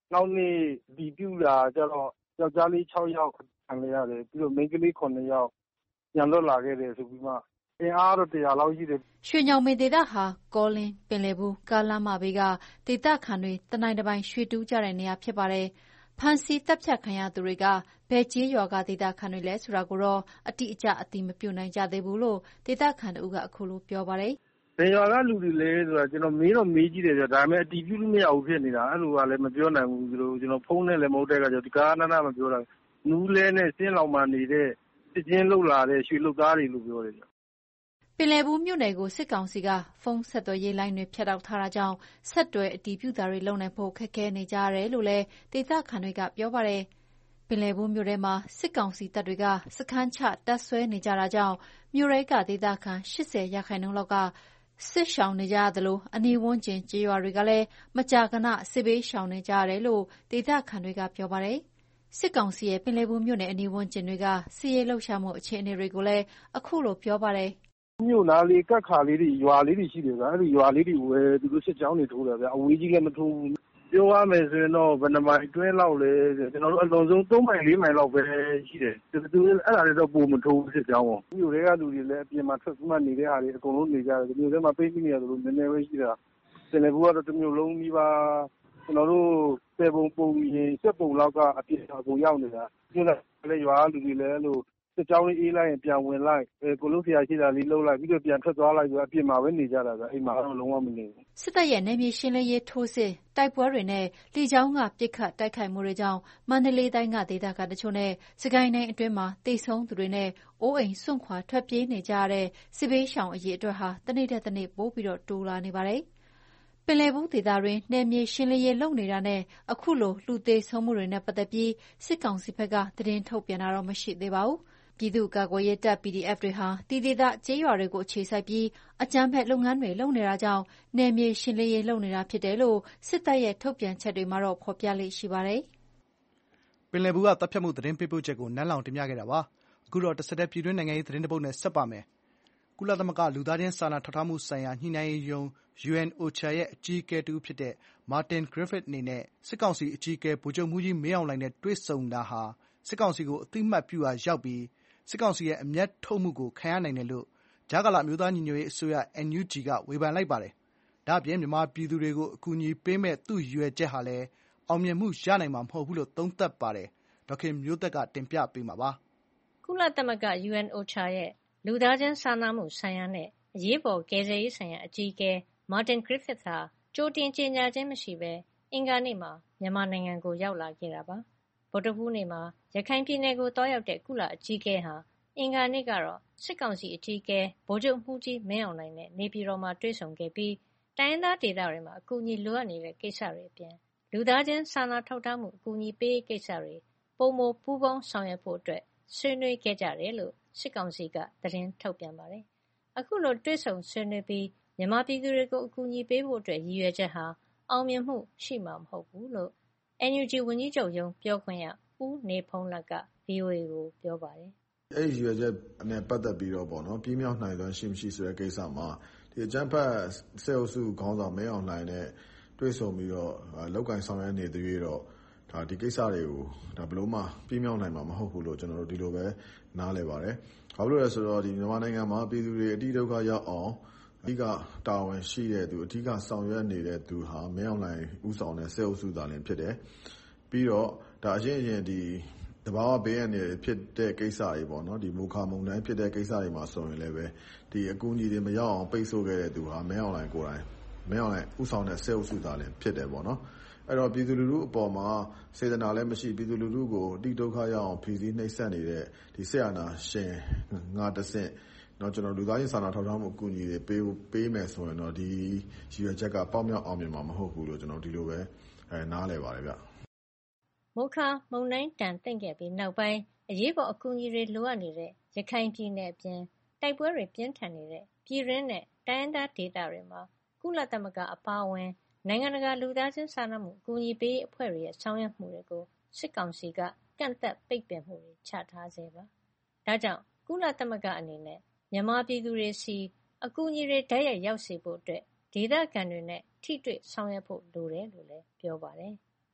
နောက်နေ့ဒီပြူလာကျတော့ယောက်ျားလေး6ယောက်ခံရတယ်ပြီးတော့မိန်းကလေး9ယောက်ပြန်လွတ်လာခဲ့တယ်ဆိုပြီးမှအင်အားတော့100လောက်ရှိတယ်ရွှေညောင်ပင်ဒေသဟာကောလင်းပင်လယ်ဘူးကားလမ်းမဘေးကဒေသခံတွေတနိုင်တပိုင်ရွှေတူးကြတဲ့နေရာဖြစ်ပါတယ်။ဖမ်းဆီးတပ်ဖြတ်ခံရသူတွေကဘယ်ကျေးရွာကဒေသခံတွေလဲဆိုတာကိုတော့အတိအကျအသိမပြုနိုင်ကြသေးဘူးလို့ဒေသခံတို့ကအခုလိုပြောပါတယ်။ဘယ်ရွာကလူတွေလဲဆိုတာကျွန်တော်မေးကြည့်တယ်ကြဒါပေမဲ့အတီးပြုလို့မရဘူးဖြစ်နေတာအဲ့လိုကလည်းမပြောနိုင်ဘူးကျွန်တော်ဖုန်းနဲ့လည်းမဟုတ်တဲ့ကကြောင့်ဒီကားနာနာမပြောတာနူးလဲနဲ့စင်းလောင်မှနေတဲ့စစ်ချင်းလှုပ်လာတဲ့ရွှေလုတ်သားတွေလို့ပြောတယ်ကြပင်လယ်ဘူးမြို့နယ်ကိုစစ်ကောင်စီကဖုန်းဆက်သွယ်ရေးလိုင်းတွေဖြတ်တောက်ထားတာကြောင့်ဆက်တွဲအတီးပြုတာတွေလုပ်နိုင်ဖို့ခက်ခဲနေကြရတယ်လို့လည်းဒေသခံတွေကပြောပါတယ်။ပင်လယ်ဘူးမြို့ထဲမှာစစ်ကောင်စီတပ်တွေကစခန်းချတပ်ဆွဲနေကြတာကြောင့်မြို့ရဲကဒေသခံ80%လောက်ကစစ်ရှောင်နေကြရတယ်လို့အနီးဝန်းကျင်ကျေးရွာတွေကလည်းမကြာခဏစစ်ဘေးရှောင်နေကြရတယ်လို့ဒေသခံတွေကပြောပါတယ်။စစ်ကောင်စီရဲ့ပင်လယ်ဘူးမြို့နယ်အနီးဝန်းကျင်တွေကစစ်ရေးလှုပ်ရှားမှုအခြေအနေတွေကိုလည်းအခုလိုပြောပါတယ်။မြို့နာလေးကတ်ခါလေးတွေရွာလေးတွေရှိတယ်ဗျာအဲ့ဒီရွာလေးတွေဝယ်သူတို့စစ်ကြောင်းတွေထိုးတယ်ဗျာအဝေးကြီးလည်းမထိုးဘူးပြောရမယ်ဆိုရင်တော့ဘယ်နှမိုင်တွဲလောက်လဲကျွန်တော်တို့အလုံးစုံ3မိုင်4မိုင်လောက်ပဲရှိတယ်သူအဲ့ဒါတွေတော့ပုံမထိုးဘူးစစ်ကြောင်းပေါ့မြို့တွေကလူတွေလည်းအပြင်မှာထွက်မှနေတဲ့ဟာတွေအကုန်လုံးနေကြတယ်မြို့ထဲမှာပိတ်ပြီးနေရတယ်လို့နည်းနည်းပဲရှိတာပင်လယ်ဘူးကတော့တစ်မြို့လုံးကြီးပါကျွန်တော်တို့10ပုံရင်7ပုံလောက်ကအပြင်အကုန်ရောက်နေတာမြို့လည်းရွာလူတွေလည်းလို့စစ်ကြောင်းလေးအေးလိုက်ရင်ပြန်ဝင်လိုက်ကိုလုံးဆရာရှိတာလေးလှုပ်လိုက်ပြီးတော့ပြန်ထွက်သွားလိုက်ဆိုအပြင်မှာပဲနေကြတာဗျအိမ်မှာတော့လုံးဝမနေဘူးစစ်တပ်ရဲ့နယ်မြေရှင်းလင်းရေးထိုးစစ်တိုက်ပွဲတွေနဲ့လေကြောင်းကပစ်ခတ်တိုက်ခိုက်မှုတွေကြောင့်မန္တလေးတိုင်းကဒေသခံတချို့နဲ့စကိုင်းတိုင်းအတွင်းမှာတိတ်ဆုံးသူတွေနဲ့အိုးအိမ်စွန့်ခွာထွက်ပြေးနေကြရတဲ့စစ်ဘေးရှောင်အရေးအတွက်ဟာတနေ့တစ်နေ့ပိုပြီးတော့တိုးလာနေပါတယ်ပင်လယ်ဘူးဒေသတွင်နယ်မြေရှင်းလင်းရေးလုပ်နေတာနဲ့အခုလိုလူသေးဆုံးမှုတွေနဲ့ပတ်သက်ပြီးစစ်ကောင်စီဘက်ကသတင်းထုတ်ပြန်တာတော့မရှိသေးပါဘူးပြည်သူ့ကာကွယ်ရေးတပ် PDF တွေဟာတည်တည်သားကျေးရွာတွေကိုအခြေစိုက်ပြီးအကြမ်းဖက်လုပ်ငန်းတွေလုပ်နေတာကြောင့်နယ်မြေရှင်းလင်းရေးလုပ်နေတာဖြစ်တယ်လို့စစ်တပ်ရဲ့ထုတ်ပြန်ချက်တွေမှာတော့ဖော်ပြလေ့ရှိပါတယ်။ပင်လယ်ဘူးကတပ်ဖြတ်မှုသတင်းပေးပို့ချက်ကိုနန်းလောင်တင်ပြခဲ့တာပါ။အခုတော့တစ်ဆက်တည်းပြည်တွင်းနိုင်ငံရေးသတင်းတစ်ပုဒ်နဲ့ဆက်ပါမယ်။ကုလသမဂ္ဂလူသားချင်းစာနာထောက်ထားမှုဆိုင်ရာညှိနှိုင်းရေးရုံး UNOCHA ရဲ့အကြီးအကဲတစ်ဦးဖြစ်တဲ့ Martin Griffiths အနေနဲ့စစ်ကောင်စီအကြီးအကဲဗိုလ်ချုပ်မှူးကြီးမင်းအောင်လှိုင်နဲ့တွေ့ဆုံတာဟာစစ်ကောင်စီကိုအသိအမှတ်ပြုရာရောက်ပြီးစစ်ကောင်စီရဲ့အမျက်ထုတ်မှုကိုခံရနိုင်တယ်လို့ကြားကာလအမျိုးသားညီညွတ်ရေးအစိုးရ NUG ကဝေဖန်လိုက်ပါတယ်။ဒါ့အပြင်မြန်မာပြည်သူတွေကိုအကူအညီပေးမယ့်သူ့ရည်ရွယ်ချက်ဟာလည်းအောင်မြင်မှုရနိုင်မှာမဟုတ်ဘူးလို့သုံးသပ်ပါတယ်။ဒေါက်ခင်မျိုးသက်ကတင်ပြပေးမှာပါ။ကုလသမဂ္ဂ UNOCHA ရဲ့လူသားချင်းစာနာမှုဆိုင်ရာနဲ့အရေးပေါ်ကယ်ဆယ်ရေးဆိုင်ရာအကြီးအကဲ Martin Griffiths ဟာကြိုတင်ကြေညာခြင်းမရှိဘဲအင်္ဂါနေ့မှာမြန်မာနိုင်ငံကိုရောက်လာခဲ့တာပါ။ဗုဒ္ဓဟူးနေ့မှာရခိုင်ပြည်နယ်ကိုသွားရောက်တဲ့ကုလအကြီးအကဲဟာအင်္ဂါနေ့ကတော့စစ်ကောင်စီအကြီးအကဲဗိုလ်ချုပ်မှူးကြီးမင်းအောင်လှိုင်နဲ့နေပြည်တော်မှာတွေ့ဆုံခဲ့ပြီးတိုင်းရင်းသားဒေသတွေမှာအကူအညီလိုအပ်နေတဲ့ကိစ္စတွေအပြင်လူသားချင်းစာနာထောက်ထားမှုအကူအညီပေးရေးကိစ္စတွေပိုမိုပူးပေါင်းဆောင်ရွက်ဖို့အတွက်ဆွေးနွေးခဲ့ကြတယ်လို့စစ်ကောင်စီကသတင်းထုတ်ပြန်ပါတယ်။အခုလိုတွေ့ဆုံဆွေးနွေးပြီးမြန်မာပြည်သူတွေကိုအကူအညီပေးဖို့အတွက်ရည်ရွယ်ချက်ဟာအောင်မြင်မှုရှိမှာမဟုတ်ဘူးလို့ NUG ဝန်ကြီးချုပ်ရုံးပြောခွင့်ရဦးနေဖုံးလတ်က VOA ကိုပြောပါတယ်။အဲ့ဒီရည်ရွယ်ချက်နဲ့ပတ်သက်ပြီးတော့ပေါ့နော်ပြင်းမြောက်နိုင်စွမ်းရှိမရှိဆိုတဲ့ကိစ္စမှာဒီအကြမ်းဖက်စစ်အုပ်စုခေါင်းဆောင်မင်းအောင်လှိုင်နဲ့တွေ့ဆုံပြီးတော့လောက်ကင်ဆောင်ရွက်နေသေးပြီးတော့ဒါဒီကိစ္စတွေကိုဒါဘလို့မှပြင်းမြောက်နိုင်မှာမဟုတ်ဘူးလို့ကျွန်တော်တို့ဒီလိုပဲနားလည်ပါတယ်။ဘာလို့လဲဆိုတော့ဒီမြန်မာနိုင်ငံမှာပြည်သူတွေအတိဒုက္ခရောက်အောင်အဓိကတာဝန်ရှိတဲ့သူအဓိကဆောင်ရွက်နေတဲ့သူဟာမင်းအောင်လှိုင်ဦးဆောင်တဲ့စစ်အုပ်စုသားလည်းဖြစ်တယ်။ပြီးတော့ဒါအရင်ဒီတဘာဝဘေးအန္တရာယ်ဖြစ်တဲ့ကိစ္စတွေပေါ့နော်ဒီမူခါမုန်တိုင်းဖြစ်တဲ့ကိစ္စတွေမှာဆိုရင်လည်းပဲဒီအကူအညီတွေမရောက်အောင်ပိတ်ဆို့ခဲ့တဲ့သူဟာမင်းအောင်လှိုင်ကိုယ်တိုင်မင်းအောင်လှိုင်ဦးဆောင်တဲ့စစ်အုပ်စုသားလည်းဖြစ်တယ်ပေါ့နော်အဲ့တော့ပြည်သူလူထုအပေါ်မှာစေတနာလည်းမရှိပြည်သူလူထုကိုအတိဒုက္ခရောက်အောင်ဖီစီးနှိပ်စက်နေတဲ့ဒီစစ်အာဏာရှင်ငါတဆင့်တော့ကျွန်တော်လူသားချင်းစာနာထောက်ထားမှုအကူအညီတွေပေးမယ်ဆိုရင်တော့ဒီရည်ရွယ်ချက်ကပေါက်မြောက်အောင်မြင်မှာမဟုတ်ဘူးလို့ကျွန်တော်ဒီလိုပဲနားလည်ပါတယ်ဗျမိုခါမုန်တိုင်းတန်တင့်ခဲ့ပြီးနောက်ပိုင်းအရေးပေါ်အကူအညီတွေလိုအပ်နေတဲ့ရခိုင်ပြည်နယ်အပြင်တိုက်ပွဲတွေပြင်းထန်နေတဲ့ပြည်ရင်းနဲ့တိုင်းရင်းသားဒေသတွေမှာကုလသမဂ္ဂအပါအဝင်နိုင်ငံတကာလူသားချင်းစာနာမှုအကူအညီပေးရေးအဖွဲ့တွေရဲ့ဆောင်ရွက်မှုတွေကိုစစ်ကောင်စီကကန့်သတ်ပိတ်ပင်မှုတွေချထားစေပါ။ဒါကြောင့်ကုလသမဂ္ဂအနေနဲ့မြန်မာပြည်သူတွေစီအကူအညီတွေဓာတ်ရိုက်ရောက်စေဖို့အတွက်ဒေသခံတွေနဲ့ထိတွေ့ဆောင်ရွက်ဖို့လိုတယ်လို့လည်းပြောပါတယ်။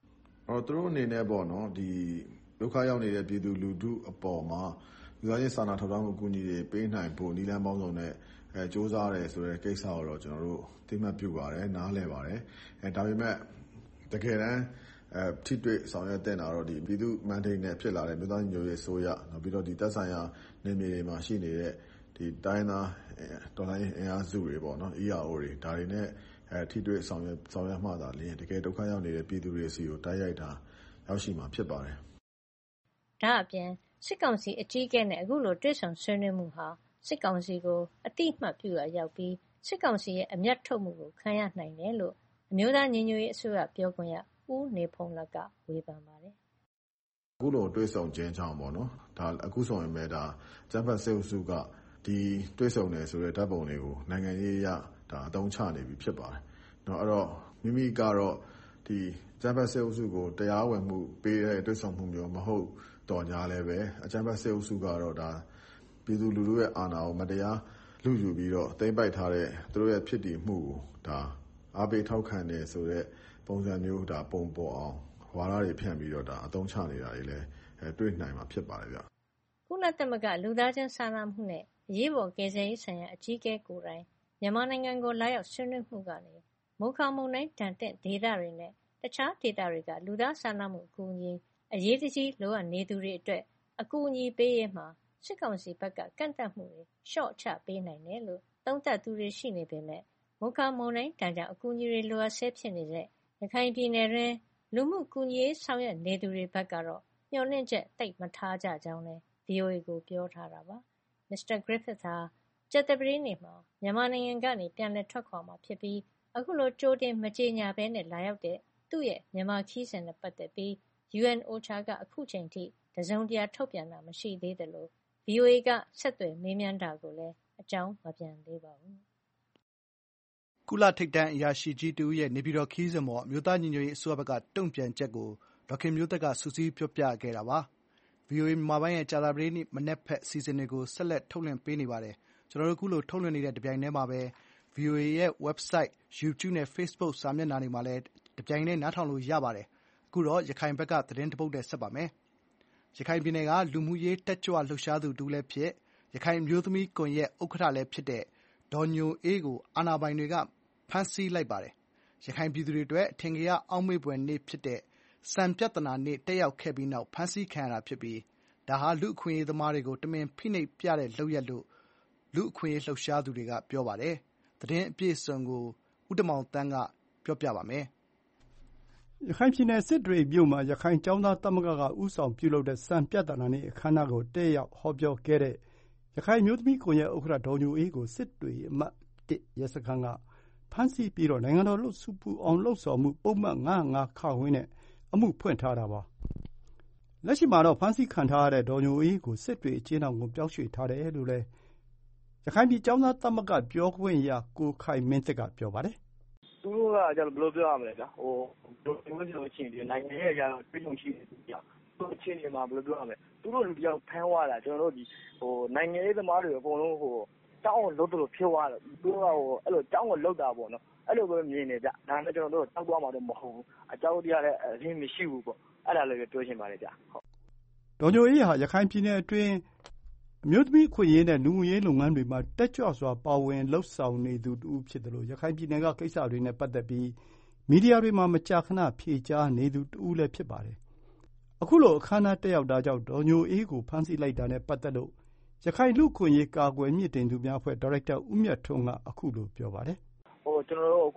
သူတို့အနေနဲ့ပေါ့နော်ဒီဒုက္ခရောက်နေတဲ့ပြည်သူလူထုအပေါ်မှာလူသားချင်းစာနာထောက်ထားမှုအကူအညီတွေပေးနိုင်ဖို့နည်းလမ်းပေါင်းစုံနဲ့စ조사ရတယ်ဆိုတဲ့ကိစ္စကိုတော့ကျွန်တော်တို့သိမှတ်ပြုပါတယ်နားလည်ပါတယ်ဒါပေမဲ့တကယ်တမ်းထိတွေ့ဆောင်ရွက်တဲ့တာတော့ဒီပြည်သူ့ mandate နဲ့ဖြစ်လာတဲ့မြို့သားညီညွတ်ရေးအစိုးရနောက်ပြီးတော့ဒီသက်ဆိုင်ရာနယ်မြေတွေမှာရှိနေတဲ့ဒီတိုင်းသားတော်လှန်ရေးအင်အားစုတွေပေါ့နော် ERO တွေဒါတွေနဲ့ထိတွေ့ဆောင်ရွက်မှသာလျှင်တကယ်ဒုက္ခရောက်နေတဲ့ပြည်သူတွေစီကိုတိုက်ရိုက်တာရောက်ရှိမှာဖြစ်ပါတယ်။ဒါအပြင်စစ်ကောင်စီအကြီးအကဲနဲ့အခုလိုတွေ့ဆုံဆွေးနွေးမှုဟာစစ်ကောင်စီကိုအတိအမှတ်ပြုရရောက်ပြီးစစ်ကောင်စီရဲ့အမျက်ထုတ်မှုကိုခံရနိုင်တယ်လို့အမျိုးသားညီညွတ်ရေးအစိုးရပြောခွင့်ရဦးနေဖုံးလတ်ကဝေဖန်ပါတယ်။အခုလိုတွေ့ဆုံခြင်းကြောင့်ပေါ့နော်ဒါအခုဆိုရင်ပဲဒါကျန်းဖတ်စေအုပ်စုကဒီတွေ့ဆုံတယ်ဆိုတဲ့ဓာတ်ပုံတွေကိုနိုင်ငံရေးအရဒါအသုံးချနေပြီဖြစ်ပါတယ်။နော်အဲ့တော့မိမိကတော့ဒီကျန်းဖတ်စေအုပ်စုကိုတရားဝင်မှုပေးတဲ့တွေ့ဆုံမှုမျိုးမဟုတ်တော်ညာလည်းပဲအကျန်းဖတ်စေအုပ်စုကတော့ဒါပြည်သူလူထုရဲ့အာဏာကိုမတရားလူယူပြီးတော့သိမ်းပိုက်ထားတဲ့သူတို့ရဲ့ဖြစ်တည်မှုကိုဒါအားပေးထောက်ခံတယ်ဆိုတဲ့ပုံစံမျိုးဒါပုံပေါ်အောင်ဝါဒတွေဖြန့်ပြီးတော့ဒါအသုံးချနေတာတွေလည်းတွေ့နိုင်မှာဖြစ်ပါတယ်ဗျ။ကုလသမဂ္ဂလူသားချင်းစာနာမှုနဲ့အရေးပေါ်ကယ်ဆယ်ရေးဆိုင်ရာအကြီးအကဲကိုယ်တိုင်မြန်မာနိုင်ငံကိုလာရောက်ဆွေးနွေးမှုကနေမိုခါမုန်တိုင်းတန်တဲ့ဒေသတွေနဲ့တခြားဒေသတွေကလူသားစာနာမှုအကူအညီအရေးတကြီးလိုအပ်နေသူတွေအတွက်အကူအညီပေးရေးမှာစစ်ကောင်စီဘက်ကကန့်သတ်မှုတွေလျှော့ချပေးနိုင်တယ်လို့သုံးသပ်သူတွေရှိနေပေမဲ့မိုခါမုန်တိုင်းတန်ကြောင့်အကူအညီတွေလိုအပ်ဆဲဖြစ်နေတဲ့ရခိုင်ပြည်နယ်တွင်လူမှုကူညီရေးဆောင်ရွက်နေသူတွေဘက်ကတော့မျှော်လင့်ချက်သိပ်မထားကြကြောင်းလည်း VOA ကိုပြောထားတာပါ။ Mr. Griffith ဟာကြာသပတေးနေ့မှာမြန်မာနိုင်ငံကနေပြန်လည်ထွက်ခွာမှာဖြစ်ပြီးအခုလိုကြိုတင်မကြေညာဘဲနဲ့လာရောက်တဲ့သူ့ရဲ့မြန်မာခရီးစဉ်နဲ့ပတ်သက်ပြီး UNOCHA ကအခုချိန်ထိတစုံတရာထုတ်ပြန်တာမရှိသေးသလို VOA ကဆက်သွယ်မေးမြန်းတာကိုလည်းအကြောင်းမပြန်သေးပါဘူး။ကုလထိပ်တန်းအရာရှိကြီးတဦးရဲ့နေပြည်တော်ခရီးစဉ်ပေါ်အမျိုးသားညီညွတ်ရေးအစိုးရဘက်ကတုံ့ပြန်ချက်ကိုဒေါ်ခင်မျိုးသက်ကစုစည်းပြောပြခဲ့တာပါ။ VOA မြန်မာပိုင်းရဲ့ကြာသပတေးနေ့မနက်ဖက်အစီအစဉ်တွေကိုဆက်လက်ထုတ်လွှင့်ပေးနေပါတယ်။ကျွန်တော်တို့ခုလိုထုတ်လွှင့်နေတဲ့တပြိုင်တည်းမှာပဲ VOA ရဲ့ website, YouTube နဲ့ Facebook စာမျက်နှာတွေမှာလည်းတပြိုင်တည်းနားထောင်လို့ရပါတယ်။အခုတော့ရခိုင်ဘက်ကသတင်းတစ်ပုဒ်နဲ့ဆက်ပါမယ်။ရခိုင်ပြည်နယ်ကလူမှုရေးတက်ကြွလှုပ်ရှားသူတဦးလည်းဖြစ်ရခိုင်အမျိုးသမီးကွန်ရက်ဥက္ကဋ္ဌလည်းဖြစ်တဲ့ဒေါ်ညိုအေးကိုအာဏာပိုင်တွေကဖမ်းဆီးလိုက်ပါတယ်။ရခိုင်ပြည်သူတွေအတွက်အထင်ကရအောက်မေ့ဖွယ်နေ့ဖြစ်တဲ့စံပြဿနာနေ့တက်ရောက်ခဲ့ပြီးနောက်ဖမ်းဆီးခံရတာဖြစ်ပြီးဒါဟာလူ့အခွင့်အရေးသမားတွေကိုတမင်ဖိနှိပ်ပြတဲ့လုပ်ရပ်လို့လူ့အခွင့်အရေးလှုပ်ရှားသူတွေကပြောပါတယ်။သတင်းအပြည့်အစုံကိုဦးတင်မောင်သန်းကပြောပြပါမယ်။ရခိုင်ပြည်နယ်စစ်တွေမြို့မှာရခိုင်ကျောင်းသားသမဂ္ဂကဦးဆောင်ပြုလုပ်တဲ့စံပြဿနာနေ့အခမ်းအနားကိုတက်ရောက်ဟောပြောခဲ့တဲ့ရခိုင်အမျိုးသမီးကွန်ရက်ဥက္ကဋ္ဌဒေါ်ညိုအေးကိုစစ်တွေအမှတ်1ရဲစခန်းကဖမ်းဆီးပြီးတော့နိုင်ငံတော်ဆူပူအောင်လှုံ့ဆော်မှုပုံမှန်905ခဝင်းနဲ့အမှုဖွင့်ထားတာပါ။လက်ရှိမှာတော့ဖမ်းဆီးခံထားရတဲ့ဒေါ်ညိုအေးကိုစစ်တွေအကျဉ်းထောင်ကိုပြောင်းရွှေ့ထားတယ်လို့လည်းရခိုင်ပြည်ကျောင်းသားသမဂ္ဂပြောခွင့်ရကိုခိုင်မင်းသစ်ကပြောပါတယ်။သူတို့ကကျတော့ဘယ်လိုပြောရမလဲဗျာ။ဒီလိုမျိုးချင်းဒီနိုင်ငံရဲ့အရာပြည်ုံရှိတယ်ဗျာ။သူ့ချင်းတွေမှာဘယ်လိုပြောရမလဲ။သူတို့လူတယောက်ဖမ်းသွားတာကျွန်တော်တို့ဒီနိုင်ငံရေးသမားတွေအကုန်လုံးတောင်းအောင်လုပ်တယ်လို့ဖြစ်သွားတယ်။သူတို့ကအဲ့လိုတောင်းအောင်လုပ်တာပေါ့နော်။အဲ့လိုပဲမြင်နေကြ။ဒါနဲ့ကျွန်တော်တို့တောက်သွားမှာတော့မဟုတ်ဘူး။အကြောင်းတရားလည်းအရင်းမရှိဘူးပေါ့။အဲ့ဒါလည်းပြောချင်ပါတယ်ဗျာ။ဟုတ်။ဒေါ်ညိုအေးဟာရခိုင်ပြည်နယ်အတွင်းအမျိုးသမီးအခွင့်အရေးနဲ့လူမှုရေးလုပ်ငန်းတွေမှာတက်ကြွစွာပါဝင်လှုပ်ဆောင်နေသူတဦးဖြစ်တယ်လို့ရခိုင်ပြည်နယ်ကကိစ္စတွေနဲ့ပတ်သက်ပြီးမီဒီယာတွေမှာမကြာခဏဖြေကြားနေသူတဦးလည်းဖြစ်ပါတယ်။အခုလိုအခမ်းအနားတက်ရောက်တာကြောင့်ဒေါ်ညိုအေးကိုဖမ်းဆီးလိုက်တာနဲ့ပတ်သက်လို့ရခိုင်လူ့အခွင့်အရေးကာကွယ်မြှင့်တင်သူများအဖွဲ့ဒါရိုက်တာဦးမြတ်ထွန်းကအခုလိုပြောပါတယ်။ကျွန်တော်တို့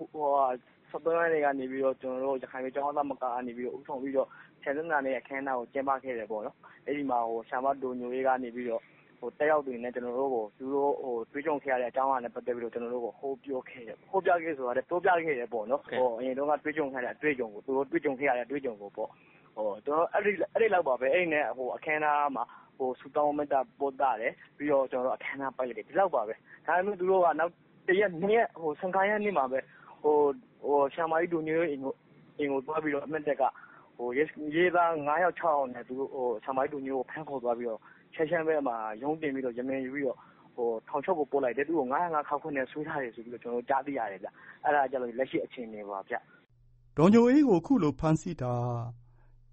73ရက်နေ့ကနေပြီးတော့ကျွန်တော်တို့ရခိုင်ပြည်ကျောင်းသားမကနေပြီးတော့ဥဆောင်ပြီးတော့ဆယ်နှစ်နာနဲ့အခမ်းအနားကိုကျင်းပခဲ့တယ်ပေါ့နော်။အဲ့ဒီမှာရှာမဒေါ်ညိုအေးကနေပြီးတော့တက်ရောက်သူတွေနဲ့ကျွန်တော်တို့ကိုသူတို့တွေးကြုံခဲ့ရတဲ့အကြောင်းအရာနဲ့ပတ်သက်ပြီးတော့ကျွန်တော်တို့ကိုဟောပြောခဲ့တယ်။ဟောပြခဲ့ဆိုတာတိုးပြခဲ့တယ်ပေါ့နော်။အရင်တော့ကတွေးကြုံခဲ့တဲ့အတွေ့အကြုံကိုသူတို့တွေးကြုံခဲ့ရတဲ့အတွေ့အကြုံကိုပေါ့။ကျွန်တော်အဲ့ဒီလောက်ပါပဲ။အဲ့ဒီနဲ့အခမ်းအနားမှာဆူတောင်းမေတ္တာပို့တာတယ်ပြီးတော့ကျွန်တော်တို့အခမ်းအနားပိုက်လိုက်တယ်ဒီလောက်ပါပဲ။ဒါပေမဲ့သူတို့ကနောက်တရက်2ရက်15ရက်နေ့မှာပဲရှာမကြီးဒူညိုအင်ကိုသွားပြီးတော့အမတ်တက်ကရေးသား9ယောက်6ယောက်နဲ့သူရှာမကြီးဒူညိုကိုဖမ်းခေါ်သွားပြီးတော့ချက်ချင်းပဲမှာရုံးတင်ပြီးတော့ရမင်ယူပြီးတော့ထောင်ချုပ်ကိုပို့လိုက်တယ်သူ့ကို905ခါခွင့်နဲ့ဆွေးထားတယ်ဆိုပြီးတော့ကျွန်တော်ကြားသိရတယ်ဗျအဲ့ဒါကြလို့လက်ရှိအခြေအနေပါဗျဒေါ်ညိုအေးကိုခုလိုဖမ်းဆီးတာ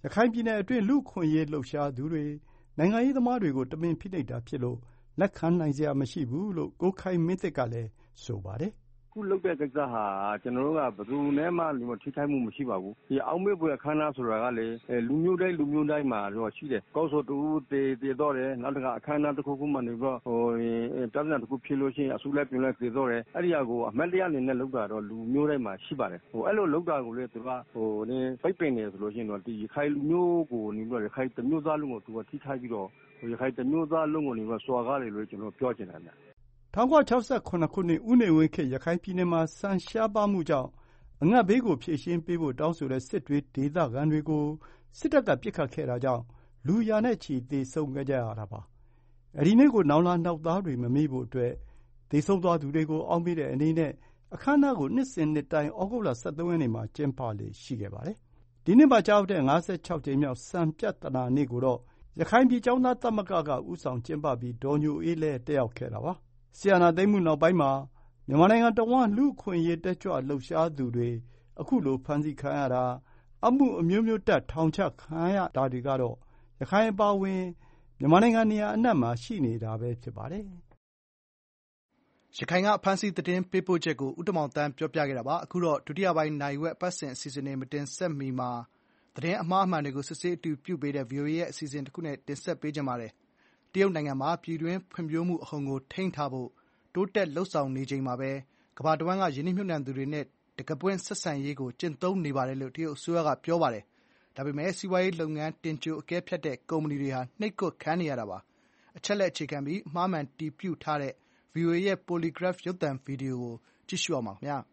ရခိုင်ပြည်နယ်အတွင်းလူ့အခွင့်အရေးလှုပ်ရှားသူတွေနိုင်ငံရေးသမားတွေကိုတမင်ဖိနှိပ်တာဖြစ်လို့လက်ခံနိုင်စရာမရှိဘူးလို့ကိုခိုင်မင်းသစ်ကလည်းဆိုပါတယ်ခုလုပ်တဲ့ကိစ္စဟာကျွန်တော်တို့ကဘယ်သူနဲ့မှထိခိုက်မှုမရှိပါဘူးဒီအောက်မေ့ပွဲအခမ်းအနားဆိုတာကလေလူမျိုးတိုင်းမှာတော့ရှိတယ်ကောက်ဆိုတူတည်တော့တယ်နောက်တစ်ခါအခမ်းအနားတစ်ခုခုမှနေပြီးတော့ပြဿနာတစ်ခုဖြစ်လို့ရှိရင်အဆူလိုက်ပြင်လိုက်တည်တော့တယ်အဲ့ဒီဟာကိုအမတ်တရားအနေနဲ့လုပ်တာတော့လူမျိုးတိုင်းမှာရှိပါတယ်အဲ့လိုလုပ်တာကိုလေသူကပိတ်ပင်နေဆိုလို့ရှိရင်တော့ဒီခိုင်လူမျိုးကိုနေပြီးတော့ခိုင်တမျိုးသားလုံးကိုသူကထိခိုက်ပြီးတော့ခိုင်တမျိုးသားလုံးကိုနေပြီးစွာကားတယ်လို့ကျွန်တော်ပြောချင်တယ်ဗျ 1968 ခုနှစ်ဦးနေဝင်းခေတ်ရခိုင်ပြည်နယ်မှာဆန်ရှားပါမှုကြောင့်အငတ်ဘေးကိုဖြေရှင်းပေးဖို့တောင်းဆိုတဲ့စစ်တွေဒေသခံတွေကိုစစ်တပ်ကပစ်ခတ်ခဲ့တာကြောင့်လူရာနဲ့ချီသေဆုံးခဲ့ကြရတာပါ။အဲဒီနေ့ကိုနောင်လာနောက်သားတွေမမေ့ဖို့အတွက်သေဆုံးသွားသူတွေကိုအောက်မေ့တဲ့အနေနဲ့အခမ်းအနားကိုနှစ်စဉ်နှစ်တိုင်းဩဂုတ်လ 23 ရက်နေ့မှာကျင်းပလေ့ရှိခဲ့ပါတယ်။ဒီနှစ်မှာကျရောက်တဲ့56 ကြိမ်မြောက်စံပြဿနာနေ့ကိုတော့ရခိုင်ပြည်ကျောင်းသားသမဂ္ဂကဦးဆောင်ကျင်းပပြီးဒေါ်ညိုအေးလည်းတက်ရောက်ခဲ့တာပါ။စစ်အာဏာသိမ်းမှုနောက်ပိုင်းမှာမြန်မာနိုင်ငံတဝန်းလူ့အခွင့်အရေးတက်ကြွလှုပ်ရှားသူတွေအခုလိုဖမ်းဆီးခံရတာအမှုအမျိုးမျိုးတပ်ထောင်ချခံရတာတွေကတော့ရခိုင်အပါအဝင်မြန်မာနိုင်ငံနေရာအနှံ့မှာရှိနေတာပဲဖြစ်ပါတယ်။ရခိုင်ကဖမ်းဆီးသတင်းပေးပို့ချက်ကိုဦးတမောင်တန်းပြောပြခဲ့တာပါ။အခုတော့ဒုတိယပိုင်းနိုင်ဝက်ပတ်စဉ်အစီအစဉ်တွေမတင်ဆက်မီမှာသတင်းအမှားအမှန်တွေကိုစစ်ဆေးအတည်ပြုပေးတဲ့ VOA ရဲ့အစီအစဉ်တစ်ခုနဲ့တင်ဆက်ပေးကြပါမယ်။တရုတ်နိုင်ငံမှာပြည်တွင်းဖွံ့ဖြိုးမှုအဟုန်ကိုထိန်းထားဖို့တိုးတက်လှုပ်ဆောင်နေချိန်မှာပဲကမ္ဘာတဝန်းကယင်းနှိမ့်မြုပ်နှံသူတွေနဲ့တကပွင့်ဆက်ဆံရေးကိုကျင့်သုံးနေပါတယ်လို့တရုတ်အစိုးရကပြောပါတယ်။ဒါပေမဲ့စီးပွားရေးလုပ်ငန်းတင်ကြိုအကဲဖြတ်တဲ့ကုမ္ပဏီတွေဟာနှိပ်ကွပ်ခံနေရတာပါ။အချက်လက်အခြေခံပြီးမှားမှန်တည်ပြုထားတဲ့ VOA ရဲ့ Polygraph ရုပ်သံဗီဒီယိုကိုကြည့်ရှုအောင်ပါခင်ဗျာ။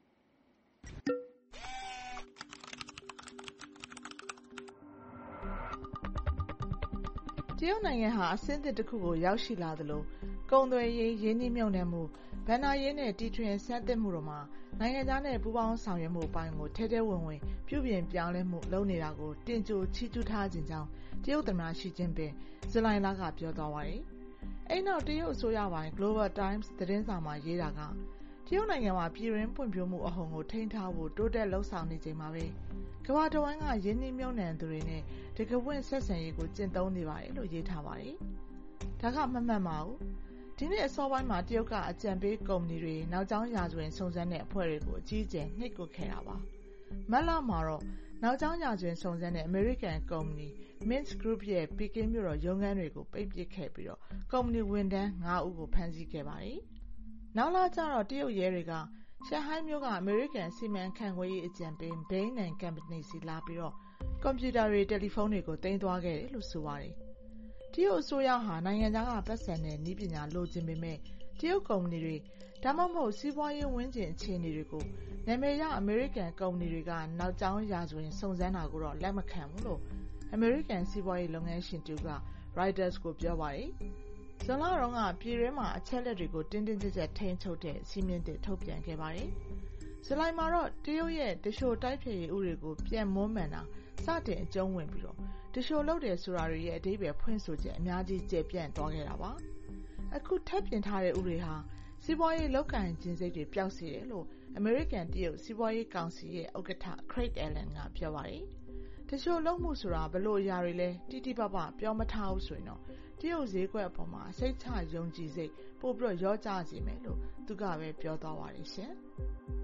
တရုတ်နိုင်ငံဟာအဆင့်သစ်တစ်ခုကိုရောက်ရှိလာသလိုကုန်သွယ်ရေးရင်းနှီးမြှုပ်နှံမှုဘဏ္ဍာရေးနဲ့တီထွင်ဆန်းသစ်မှုတို့မှာနိုင်ငံခြားနဲ့ပူးပေါင်းဆောင်ရွက်မှုအပိုင်းကိုထဲထဲဝင်ဝင်ပြုပြင်ပြောင်းလဲမှုလုပ်နေတာကိုတင်ကြိုချီးကျူးထားခြင်းကြောင့်တရုတ်သမ္မတရှီကျင်းပင်ဇူလိုင်လကပြောသွားပါတယ်။အဲ့နောက်တရုတ်အစိုးရပိုင်း Global Times သတင်းစာမှာရေးတာကတရုတ်နိုင်ငံမှာပြည်တွင်းဖွံ့ဖြိုးမှုအဟုန်ကိုထိန်းထားဖို့တိုးတက်လှုပ်ဆောင်နေချိန်မှာပဲကမ္ဘာတဝန်းကယင်းနှိမ့်မြုပ်နှံသူတွေနဲ့တကပွင့်ဆက်ဆံရေးကိုကျင့်သုံးနေပါတယ်လို့ရေးထားပါတယ်။ဒါကမမှန်ပါဘူး။ဒီနေ့အစောပိုင်းမှာတရုတ်ကအကြံပေးကုမ္ပဏီတွေနောက်ကျောင်းရာဇဝင်စုံစမ်းတဲ့အဖွဲ့တွေကိုအကြီးအကျယ်နှိပ်ကွပ်ခဲ့တာပါ။မတ်လမှာတော့နောက်ကျောင်းရာဇဝင်စုံစမ်းတဲ့အမေရိကန်ကုမ္ပဏီ Mint Group ရဲ့ပီကင်းမြို့တော်ရုံးခန်းတွေကိုပိတ်ပစ်ခဲ့ပြီးတော့ကုမ္ပဏီဝန်ထမ်း5ဦးကိုဖမ်းဆီးခဲ့ပါတယ်။နောက်လာကျတော့တရုတ်ရဲတွေကရှန်ဟိုင်းမြို့ကအမေရိကန်စီမံခန့်ခွဲရေးအကြံပေး Bain & Company စီလာပြီးတော့ကွန်ပျူတာတွေတယ်လီဖုန်းတွေကိုသိမ်းသွားခဲ့တယ်လို့ဆိုပါတယ်။တရုတ်အစိုးရဟာနိုင်ငံခြားကပတ်စံတဲ့နည်းပညာလိုချင်ပေမဲ့တရုတ်ကုမ္ပဏီတွေဒါမှမဟုတ်စီးပွားရေးဝန်းကျင်အခြေအနေတွေကိုနာမည်ရအမေရိကန်ကုမ္ပဏီတွေကနောက်ကျောင်းရာဇဝင်စုံစမ်းတာကိုတော့လက်မခံဘူးလို့အမေရိကန်စီးပွားရေးလုပ်ငန်းရှင်တူက Reuters ကိုပြောပါတယ်။ဇွန်လတော့ကပြည်တွင်းမှာအချက်လက်တွေကိုတင်းတင်းကြပ်ကြပ်ထိန်းချုပ်တဲ့စီမင်းတစ်ထုတ်ပြန်ခဲ့ပါတယ်။ဇူလိုင်မှာတော့တရုတ်ရဲ့တရှိုတိုက်ဖျက်ရေးဥပဒေကိုပြန်မွမ်းမံတာစတင်အကျုံးဝင်ပြီးတော့တရှိုလုပ်တယ်ဆိုတာတွေရဲ့အဓိပ္ပာယ်ဖွင့်ဆိုချက်အများကြီးကျေပြန့်သွားခဲ့တာပါ။အခုထပ်ပြင်ထားတဲ့ဥပဒေဟာစီးပွားရေးလောက်ကန်ကျင်စိတ်တွေပျောက်စေတယ်လို့အမေရိကန်တရုတ်စီးပွားရေးကောင်စီရဲ့ဥက္ကဋ္ဌ Craig Allen ကပြောပါတယ်။တရှိုလုပ်မှုဆိုတာဘလို့အရာတွေလဲတိတိပပပြောမထားဘူးဆိုရင်တော့တရုတ်ဈေးကွက်အပေါ်မှာစိတ်ချယုံကြည်စိတ်ပို့ပြီးတော့ရောကြစေမယ်လို့သူကပဲပြောသွားပါတယ်ရှင်။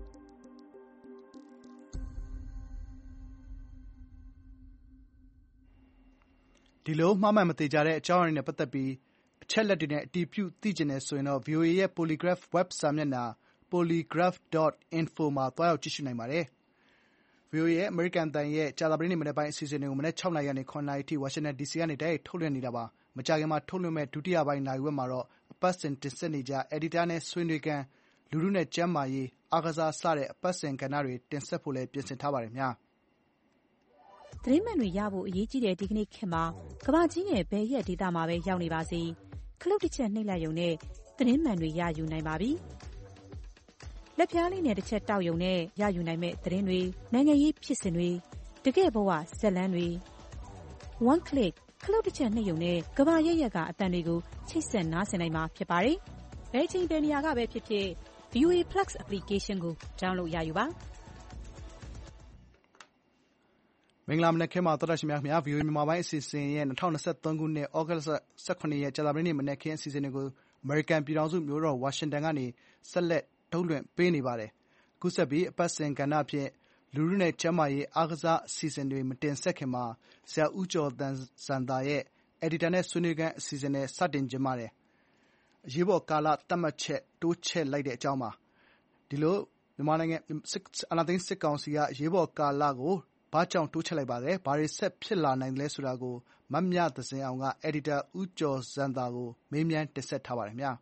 ဒီလိုမှားမှန်မသေးကြတဲ့အကြောင်းအရာတွေနဲ့ပတ်သက်ပြီးအချက်လက်တွေနဲ့အတည်ပြုသိချင်တယ်ဆိုရင်တော့ VOA ရဲ့ Polygraph web စာမျက်နှာ polygraph.info မှာသွားရောက်ကြည့်ရှုနိုင်ပါတယ်။ VOA ရဲ့အမေရိကန်အသံရဲ့ကြာသပတေးနေ့မနက်ပိုင်းအစီအစဉ်တွေကိုမနက်6နာရီကနေ9နာရီအထိဝါရှင်တန် DC ကနေတိုက်ရိုက်ထုတ်လွှင့်နေတာပါ။မကြာခင်မှာထုတ်လွှင့်မယ့်ဒုတိယပိုင်းနိုင်ဝက်မှာတော့အပတ်စဉ်တင်ဆက်နေကျအယ်ဒီတာနဲ့ဆွေးနွေးခန်းလူထုနဲ့ကျန်းမာရေးအားကစားစတဲ့အပတ်စဉ်ကဏ္ဍတွေတင်ဆက်ဖို့လည်းပြင်ဆင်ထားပါတယ်ခင်ဗျာ။သတင်းမှန်တွေရဖို့အရေးကြီးတဲ့ဒီကနေ့ခေတ်မှာကမ္ဘာကြီးရဲ့ဘယ်ရက်ဒေသမှာပဲရောက်နေပါစေခလုတ်တစ်ချက်နှိပ်လိုက်ရုံနဲ့သတင်းမှန်တွေရယူနိုင်ပါပြီ။လက်ဖြားလေးနဲ့တစ်ချက်တောက်ရုံနဲ့ရယူနိုင်မဲ့သတင်းတွေနိုင်ငံရေးဖြစ်စဉ်တွေတကယ့်ဘဝဇာတ်လမ်းတွေ one click ခလုတ်တစ်ချက်နှိပ်ရုံနဲ့ကမ္ဘာရဲ့ရက်ကအတန်တွေကိုချိတ်ဆက်နားဆင်နိုင်မှာဖြစ်ပါတယ်။ဘယ်ချိန်ဘယ်နေရာကပဲဖြစ်ဖြစ် VOA Plus application ကို download ရယူပါ။မင်္ဂလာမနက်ခင်းပါသောတာရှင်များခင်ဗျာ VOA မြန်မာပိုင်းအစီအစဉ်ရဲ့2023ခုနှစ်ဩဂတ်စ်လ18ရက်ကြာသပတေးနေ့မနက်ခင်းအစီအစဉ်တွေကိုအမေရိကန်ပြည်ထောင်စုမြို့တော်ဝါရှင်တန်ကနေဆက်လက်ထုတ်လွှင့်ပေးနေပါတယ်။ခုဆက်ပြီးအပတ်စဉ်ကဏ္ဍအဖြစ်လူထုနဲ့ကျန်းမာရေးအားကစားအစီအစဉ်တွေမတင်ဆက်ခင်မှာဆရာဦးကျော်စံသာရဲ့အက်ဒီတာနဲ့ဆွေးနွေးခန်းအစီအစဉ်နဲ့စတင်ကြပါတယ်။အရေးပေါ်ကာလသတ်မှတ်ချက်တိုးချဲ့လိုက်တဲ့အကြောင်းပါ။ဒီလိုမြန်မာနိုင်ငံအာဏာသိမ်းစစ်ကောင်စီကအရေးပေါ်ကာလကိုဘာကြောင့်တိုးချဲ့လိုက်ပါလဲ။ဘာတွေဆက်ဖြစ်လာနိုင်သလဲဆိုတာကိုမမြသဇင်အောင်ကအက်ဒီတာဦးကျော်စံသာကိုမေးမြန်းတင်ဆက်ထားပါတယ်ခင်ဗျာ။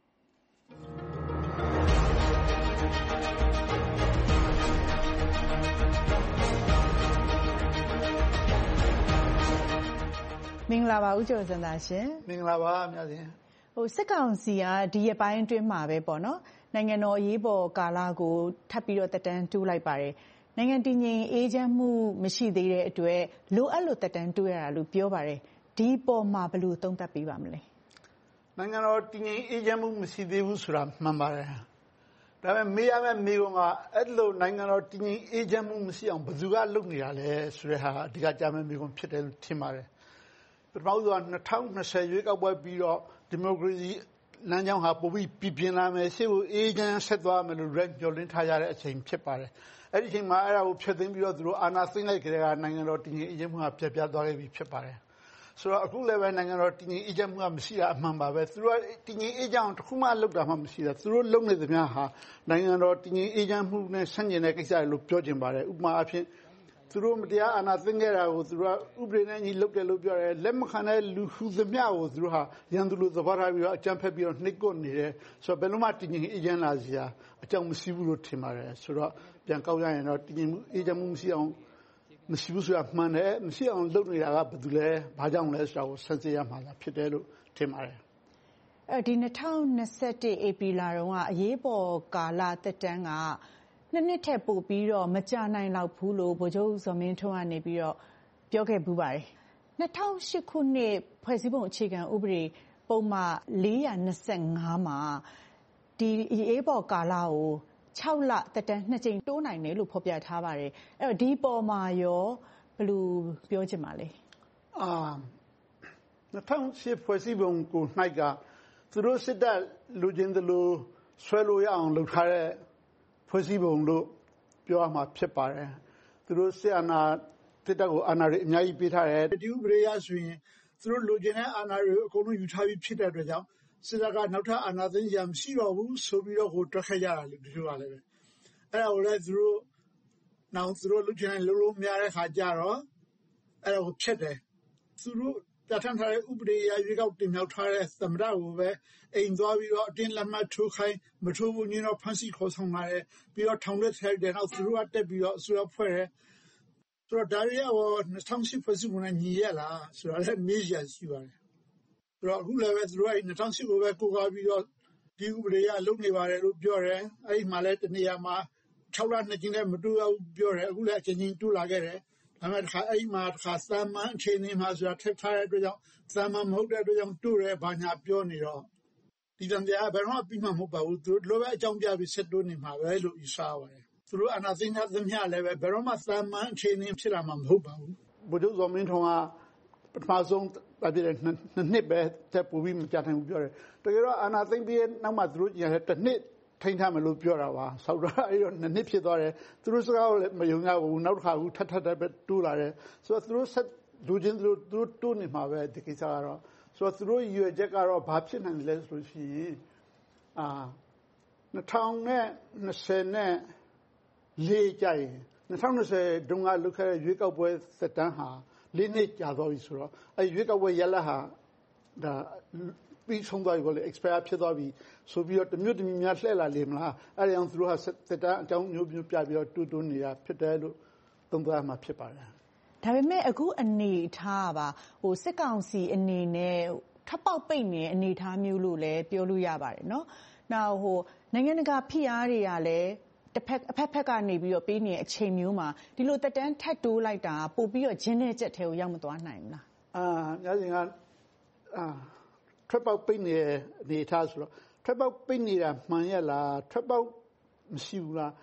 မင်္ဂလာပါဦးကျော်စံသာရှင်။မင်္ဂလာပါအများကြီး။စစ်ကောင်စီကဒီရက်ပိုင်းအတွင်းမှာပဲပေါ့နော်နိုင်ငံတော်အရေးပေါ်ကာလကိုထပ်ပြီးတော့တက်တန်းတိုးလိုက်ပါတယ်။နိုင်ငံတည်ငြိမ်အေးချမ်းမှုမရှိသေးတဲ့အတွက်လိုအပ်လို့တက်တန်းတိုးရတာလို့ပြောပါတယ်။ဒီပေါ်မှာဘယ်လိုသုံးသပ်ပေးပါမလဲ။နိုင်ငံတော်တည်ငြိမ်အေးချမ်းမှုမရှိသေးဘူးဆိုတာမှန်ပါတယ်။ဒါပေမဲ့မေးရမယ့်မေးခွန်းကအဲ့လိုနိုင်ငံတော်တည်ငြိမ်အေးချမ်းမှုမရှိအောင်ဘယ်သူကလုပ်နေတာလဲဆိုတဲ့ဟာအဓိကကြားမယ့်မေးခွန်းဖြစ်တယ်လို့ထင်ပါတယ်။ပထမဆုံး2020ရွေးကောက်ပွဲပြီးတော့ဒီမိုကရေစီလမ်းကြောင်းဟာပိုပြီးပြည်ပြင်းလာမယ်ရှေ့ကိုအေးချမ်းဆက်သွားမယ်လို့မျှော်လင့်ထားကြတဲ့အချိန်ဖြစ်ပါတယ်။အဲ့ဒီအချိန်မှာအဲ့ဒါကိုဖျက်သိမ်းပြီးတော့သူတို့အာဏာသိမ်းလိုက်ကြတဲ့ကနိုင်ငံတော်တည်ငြိမ်အေးချမ်းမှုကပြတ်ပြတ်သွားခဲ့ပြီဖြစ်ပါတယ်။ဆိုတော့အခုလည်းပဲနိုင်ငံတော်တည်ငြိမ်အေးချမ်းမှုကမရှိတာအမှန်ပါပဲ။သူတို့ကတည်ငြိမ်အေးချမ်းအောင်တစ်ခုမှလုပ်တာမှမရှိတာ။သူတို့လုပ်နေသမျှဟာနိုင်ငံတော်တည်ငြိမ်အေးချမ်းမှုနဲ့ဆန့်ကျင်တဲ့ကိစ္စတွေလို့ပြောချင်ပါတယ်။ဥပမာအဖြစ်သူတို့မတရားအာဏာသိမ်းခဲ့တာကိုသူတို့ကဥပဒေနဲ့ညီလုပ်တယ်လို့ပြောတယ်လက်မခံတဲ့လူဟူသမျှကိုသူတို့ဟာရန်သူလိုသဘောထားပြီးတော့အကြမ်းဖက်ပြီးတော့နှိပ်ကွပ်နေတယ်ဆိုတော့ဘယ်လိုမှတည်ငြိမ်အေးချမ်းလာစရာအကြောင်းမရှိဘူးလို့ထင်ပါတယ်ဆိုတော့ပြန်ကောက်ရရင်တော့တည်ငြိမ်မှုအေးချမ်းမှုမရှိအောင်မရှိဘူးဆိုတာမှန်တယ်မရှိအောင်လုပ်နေတာကဘယ်သူလဲဘာကြောင့်လဲဆိုတာကိုစဉ်းစားရမှာဖြစ်တယ်လို့ထင်ပါတယ်ဒီ2021ဧပြီလတုန်းကအရေးပေါ်ကာလသက်တမ်းကနှစ်ထက်ပိုပြီးတော့မကြာနိုင်လောက်ဘူးလို့ဗိုလ်ချုပ်ဇော်မင်းထွန်းကနေပြီးတော့ပြောခဲ့ပူပါတယ်2008ခုနှစ်ဖွဲ့စည်းပုံအခြေခံဥပဒေပုံမှန်425မှာဒီအရေးပေါ်ကာလကို6လသက်တမ်း2ကြိမ်တိုးနိုင်တယ်လို့ဖော်ပြထားပါတယ်အဲ့တော့ဒီပေါ်မှာရောဘယ်လိုပြောချင်ပါလဲ 2008ဖွဲ့စည်းပုံကိုနှိုက်ကသူတို့စစ်တပ်လူချင်းသလိုဆွဲလို့ရအောင်လုပ်ထားတဲ့ဖွဲ့စည်းပုံလို့ပြောရမှာဖြစ်ပါတယ်သူတို့စစ်အာဏာစစ်တပ်ကိုအာဏာတွေအများကြီးပေးထားတယ်ဒီဥပဒေအရဆိုရင်သူတို့လူချင်းတဲ့အာဏာတွေကိုအကုန်လုံးယူထားပြီးဖြစ်တဲ့အတွက်ကြောင့်စစ်တပ်ကနောက်ထပ်အာဏာသိမ်းရမရှိတော့ဘူးဆိုပြီးတော့ကိုတွက်ခဲ့ကြတာလို့ပြောရလဲပဲအဲ့ဒါကိုလည်းသူတို့နောက်သူတို့လူချင်းတဲ့လုံးလုံးများတဲ့ခါကြတော့အဲ့ဒါကိုဖျက်တယ်သူတို့ပြဋ္ဌာန်းထားတဲ့ဥပဒေအရရွေးကောက်တင်မြှောက်ထားတဲ့သမ္မတကိုပဲအိမ်သွားပြီးတော့အတင်းလက်မှတ်ထိုးခိုင်းမထိုးဘူးညတော့ဖမ်းဆီးခေါ်ဆောင်လာတယ်ပြီးတော့ထောင်ထဲထည့်တယ်နောက်သူတို့ကတက်ပြီးတော့အစိုးရဖွဲ့တယ်ဆိုတော့ဒါရီယာကို2008ဖွဲ့စည်းပုံနဲ့ညီရလားဆိုတော့လည်းမေးရရှိပါတယ်ဆိုတော့အခုလည်းပဲသူတို့က2008ကိုပဲကိုးကားပြီးတော့ဒီဥပဒေအရလုပ်နေပါတယ်လို့ပြောတယ်အဲ့ဒီမှာလည်းတနေရာမှာ6လ2ကြိမ်နဲ့မတိုးရဘူးပြောတယ်အခုလည်းအချိန်ချင်းတိုးလာခဲ့တယ်ဒါပေမဲ့အဲ့မှာသာမန်အခြေအနေမှာဆိုတာထပ်ထားတဲ့အတွက်ကြောင့်သာမန်မဟုတ်တဲ့အတွက်ကြောင့်တိုးတယ်ဘာညာပြောနေတော့ဒီတန်တရားဘယ်တော့ပြီးမှမဟုတ်ပါဘူးသူတို့လိုပဲအကြောင်းပြပြီးဆက်တိုးနေမှာပဲလို့ယူဆပါတယ်သူတို့အနာသိညာသမျှလည်းပဲဘယ်တော့မှသာမန်အခြေအနေဖြစ်လာမှာမဟုတ်ပါဘူးဗိုလ်ချုပ်ဇော်မင်းထွန်းကပထမဆုံးပြည်တဲ့နှစ်ပဲတက်ပူပြီးမကြနိုင်ဘူးပြောတယ်တကယ်တော့အနာသိပြီးနောက်မှသူတို့ကြီးတဲ့တစ်နှစ်ထိန်းထားမယ်လို့ပြောတာပါဆောက်တော့အဲ့တော့နှစ်ဖြစ်သွားတယ်သူတို့စကားကိုလည်းမယုံကြဘူးနောက်တစ်ခါထပ်ပဲတိုးလာတယ်ဆိုတော့သူတို့ဆက်လူချင်းသူတို့တိုးနေမှာပဲဒီကိစ္စကတော့ဆိုတော့သူတို့ရွေချက်ကတော့ဘာဖြစ်နိုင်လဲဆိုလို့ရှိရင်2020နဲ့4ကြိုင်2020တုန်းကလုပ်ခဲ့တဲ့ရွေးကောက်ပွဲသက်တမ်းဟာ4နှစ်ကြာသွားပြီဆိုတော့အဲ့ရွေးကောက်ပွဲရလဟာဒါပြီးဆုံးသွားပြီကိုလေ expire ဖြစ်သွားပြီဆိုပြီးတော့တမျိုးတမျိုးများလှည့်လာလေမလားအဲ့ဒါကြောင့်သူတို့ဟာသက်တမ်းအကြောင်းမျိုးပြပြီးတော့တိုးနေတာဖြစ်တယ်လို့သုံးသပ်မှာဖြစ်ပါတယ်ဒါပေမဲ့အခုအနေထားပါစစ်ကောင်စီအနေနဲ့ထပ်ပေါက်ပိတ်နေတဲ့အနေထားမျိုးလို့လည်းပြောလို့ရပါတယ်เนาะနောက်နိုင်ငံတကာဖိအားတွေကလည်းတစ်ဖက်အဖက်ကနေပြီးတော့ပေးနေတဲ့အချိန်မျိုးမှာဒီလိုတက်တန်းထပ်တိုးလိုက်တာပို့ပြီးတော့ဂျင်းတဲ့ချက်ထဲကိုရောက်မသွားနိုင်ဘူးလားညစဉ်ကထွက်ပေါက်ပိတ်နေတဲ့အနေထားဆိုတော့ထွက်ပေါက်ပိတ်နေတာမှန်ရလားထွက်ပေါက်မရှိဘူးလား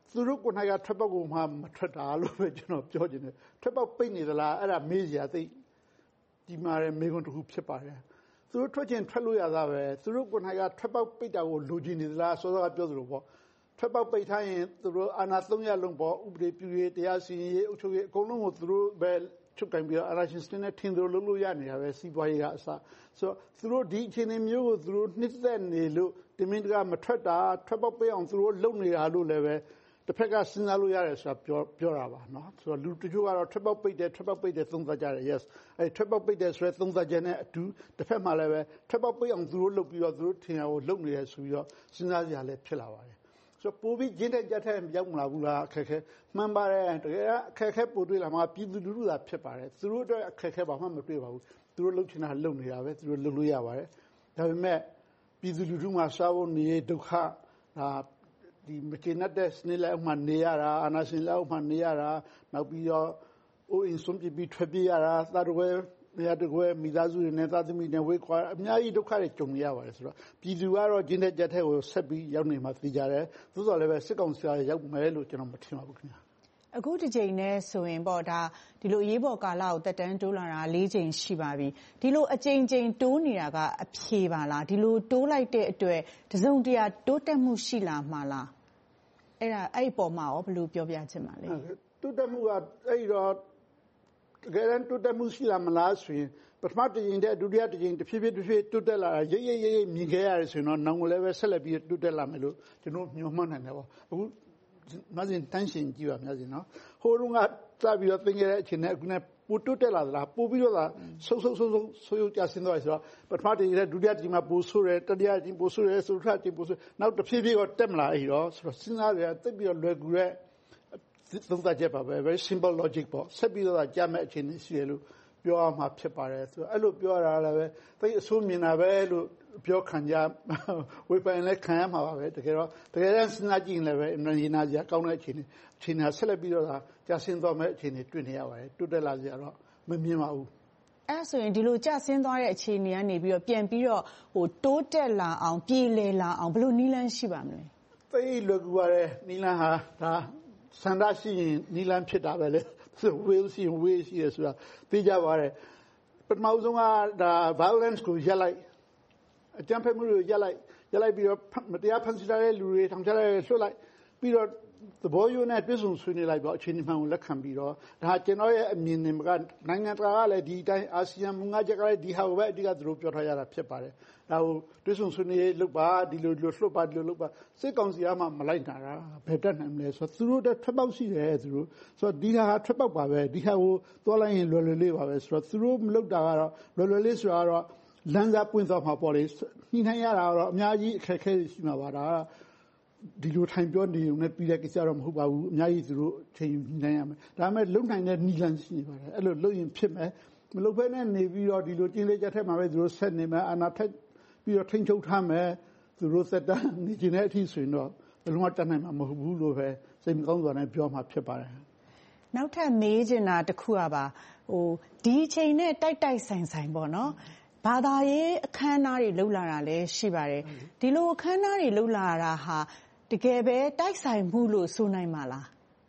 သူတို့ကိုယ်၌ကထွက်ပေါက်ကိုမှမထွက်တာလို့ပဲကျွန်တော်ပြောချင်တယ်ထွက်ပေါက်ပိတ်နေသလားအဲ့ဒါမေးစရာသိဒီမှာလည်းမေးခွန်းတစ်ခုဖြစ်ပါတယ်သူတို့ထွက်ချင်းထွက်လို့ရတာပဲသူတို့ကိုယ်၌ကထွက်ပေါက်ပိတ်တာကိုလိုချင်နေသလားစောစောကပြောသလိုပေါ့ထွက်ပေါက်ပိတ်ထားရင်သူတို့အာဏာ3ရပ်လုံးပေါ့ဥပဒေပြုရေးတရားစီရင်ရေးအုပ်ချုပ်ရေးအကုန်လုံးကိုသူတို့ပဲချုပ်ကင်ပြီးအာဏာရှင်စနစ်နဲ့ထင်သလိုလုပ်လို့ရနေတာပဲစီးပွားရေးကအစဆိုတော့သူတို့ဒီအခြေအနေမျိုးကိုသူတို့နှစ်သက်နေလို့တမင်တကာမထွက်တာထွက်ပေါက်ပိတ်အောင်သူတို့လုပ်နေတာလို့လည်းပဲတစ်ဖက်ကစဉ်းစားလို့ရတယ်ဆိုတာပြောတာပါเนาะဆိုတော့လူတချို့ကတော့ထွက်ပေါက်ပိတ်တယ်သုံးသပ်ကြတယ် yes အဲထွက်ပေါက်ပိတ်တယ်ဆိုတဲ့သုံးသပ်ချက်နဲ့အတူတစ်ဖက်မှာလည်းပဲထွက်ပေါက်ပိတ်အောင်သူတို့လုပ်ပြီးတော့သူတို့ထင်ရကိုလုပ်နေတယ်ဆိုပြီးတော့စဉ်းစားစရာလည်းဖြစ်လာပါတယ်ဆိုတော့ပိုပြီးကျင်းတဲ့ကြက်တဲ့ရောက်မလာဘူးလားအခက်ခဲမှန်ပါတယ်တကယ်အခက်ခဲပိုတွေ့လာမှာပြည်သူလူထုသာဖြစ်ပါတယ်သူတို့အတွက်အခက်ခဲဘာမှမတွေ့ပါဘူးသူတို့လုပ်ချင်တာလုပ်နေတာပဲသူတို့လုပ်လို့ရပါတယ်ဒါပေမဲ့ပြည်သူလူထုမှာစားဖို့နေဒုက္ခဒီမကျေနပ်တဲ့စနစ်လက်အောက်မှာနေရတာအာဏာရှင်လက်အောက်မှာနေရတာနောက်ပြီးတော့အိုးအိမ်ဆုံးပြီးထွက်ပြေးရတာသာတကွဲနေရာတကွဲမိသားစုတွေနဲ့သားသမီးတွေဝေးခွာအများကြီးဒုက္ခတွေကြုံရပါတယ်ဆိုတော့ပြည်သူကတော့ကျင်းတဲ့ကြက်ထဲကိုဆက်ပြီးရောက်နေမှသိကြတယ်သို့တော်လည်းပဲစစ်ကောင်စီကရောက်မယ်လို့ကျွန်တော်မထင်ပါဘူးခင်ဗျာအခုဒီချိန်နဲ့ဆိုရင်ပေါ့ဒါဒီလိုရေးပေါ်ကာလကိုတက်တန်းတိုးလာတာ၄ချိန်ရှိပါပြီဒီလိုအချိန်ချိန်တိုးနေတာကအဖြေပါလားဒီလိုတိုးလိုက်တဲ့အတွက်တစုံတရာတိုးတက်မှုရှိလာမှာလားအဲ့ပေါ်မှာရောဘယ်လိုပြောပြချင်ပါလဲတိုးတက်မှုကအဲ့တော့တကယ်တမ်းတိုးတက်မှုရှိလာမလားဆိုရင်ပထမတစ်ချိန်တည်းဒုတိယတစ်ချိန်တစ်ဖြည်းဖြည်းတိုးတက်လာတာရိပ်မြင်ခဲ့ရတယ်ဆိုရင်တော့နောင်ကိုလည်းပဲဆက်လက်ပြီးတိုးတက်လာမယ်လို့ကျွန်တော်ညွှန်မှန်းနိုင်တယ်ပေါ့အခုမစင်တန်းရှင်ကြည့်ပါများစီနော်ဟိုတုန်းကစပြီးတော့သင်ခဲ့တဲ့အချိန်နဲ့အခုနဲ့ပိုတိုးတက်လာသလားပိုပြီးတော့ဆုပ်ကြဆင်းသွားပြီဆိုတော့ပထမတစ်ချိန်တည်းဒုတိယတစ်ချိန်မှာပိုဆိုးတယ်တတိယတစ်ချိန်ပိုဆိုးတယ်သုထတစ်ချိန်ပိုဆိုးနောက်တစ်ဖြည်းဖြည်းတော့တက်မလာအဲ့တော့ဆိုတော့စဉ်းစားရတိတ်ပြီးတော့လွယ်ကူတဲ့သုံးသပ်ချက်ပါပဲ very simple logic ပေါ့ဆက်ပြီးတော့ကြားမဲ့အခြေအနေရှိတယ်လို့ပြောရမှာဖြစ်ပါတယ်ဆိုတော့အဲ့လိုပြောရတာလည်းပဲသိအဆိုးမြင်တာပဲလို့ပြောခံကြဝေဖန်လည်းခံရမှာပါပဲတကယ်တမ်းစဉ်းစားကြည့်ရင်လည်းပဲအရင်နာစရာကောင်းတဲ့အခြေအနေဆက်လက်ပြီးတော့ကြာဆင်းသွားမဲ့အခြေအနေတွေ့နေရပါတယ်တိုးတက်လာစရာတော့မမြင်ပါဘူးအဲ့ဆိုရင်ဒီလိုကြာဆင်းသွားတဲ့အခြေအနေကနေပြီးတော့ပြန်ပြီးတော့တိုးတက်လာအောင်ပြည်လည်လာအောင်ဘယ်လိုနည်းလမ်းရှိပါမလဲသိလွယ်ကူပါတယ်နည်းလမ်းဟာဒါစန္ဒရှိရင်နီလန်းဖြစ်တာပဲလေဝေးရှိရင်ဝေးရှိရဆိုတာသိကြပါတယ်ပထမဆုံးကဒါ violence ကိုရပ်လိုက်အကြမ်းဖက်မှုတွေကိုရပ်လိုက်ပြီးတော့မတရားဖန်ဆီးထားတဲ့လူတွေထောင်ချတဲ့လွှတ်လိုက်ပြီးတော့သဘောရိုးနဲ့ပြည်စုံဆွေးနွေးလိုက်ပေါ့အခြေအနေမှန်ကိုလက်ခံပြီးတော့ဒါကျွန်တော်ရဲ့အမြင်နဲ့ကနိုင်ငံတကာကလည်းဒီအတိုင်းအာဆီယံမူငါချက်ကလည်းဒီဟာကိုပဲအဓိကသူတို့ပြောထားရတာဖြစ်ပါတယ်ဒါကိုပြည်စုံဆွေးနွေးလုပ်ပါဒီလိုလွှတ်ပါဒီလိုလုပ်ပါစစ်ကောင်စီကမှမလိုက်တာဘယ်တက်နိုင်မလဲဆိုတော့သူတို့တက်ထွက်ပေါက်ရှိတယ်သူတို့ဆိုတော့ဒီဟာထွက်ပေါက်ပါပဲဒီဟာကိုသွားလိုက်ရင်လွယ်လေးပါပဲဆိုတော့သူတို့မလုပ်တာကတော့လွယ်လေးဆိုတာကတော့လမ်းစာပွင့်သွားမှာပေါ့လေနှိမ့်နှိုင်းရတာတော့အများကြီးအခက်အခဲရှိမှာပါဒါဒီလိုထိုင်ပြောနေုံနဲ့ပြီးတဲ့ကိစ္စတော့မဟုတ်ပါဘူးအများကြီးသူတို့ချိန်ယူနိုင်ရမယ်ဒါပေမဲ့လုံနိုင်တဲ့နီလန်ရှိနေပါတယ်အဲ့လိုလုပ်ရင်ဖြစ်မယ်မလုပ်ဘဲနဲ့နေပြီးတော့ဒီလိုကျင်းလေးချက်ထက်မှာပဲသူတို့ဆက်နေမယ်အာဏာထက်ပြီးတော့ထိန်းချုပ်ထားမယ်သူတို့သက်တမ်းနေကျင်တဲ့အထိဆိုရင်တော့ဘယ်လိုမှတတ်နိုင်မှာမဟုတ်ဘူးလို့ပဲစိတ်မကောင်းစွာနဲ့ပြောမှဖြစ်ပါတယ်နောက်ထပ်မေးချင်တာတစ်ခုကပါဒီချိန်နဲ့တိုက်ဆိုင်ပေါ့နော်ဘာသာရေးအခမ်းအနားတွေလှုပ်လာတာလည်းရှိပါတယ်ဒီလိုအခမ်းအနားတွေလှုပ်လာတာဟာတကယ်ပဲတိုက်ဆိုင်မှုလို့ဆိုနိုင်မှာလား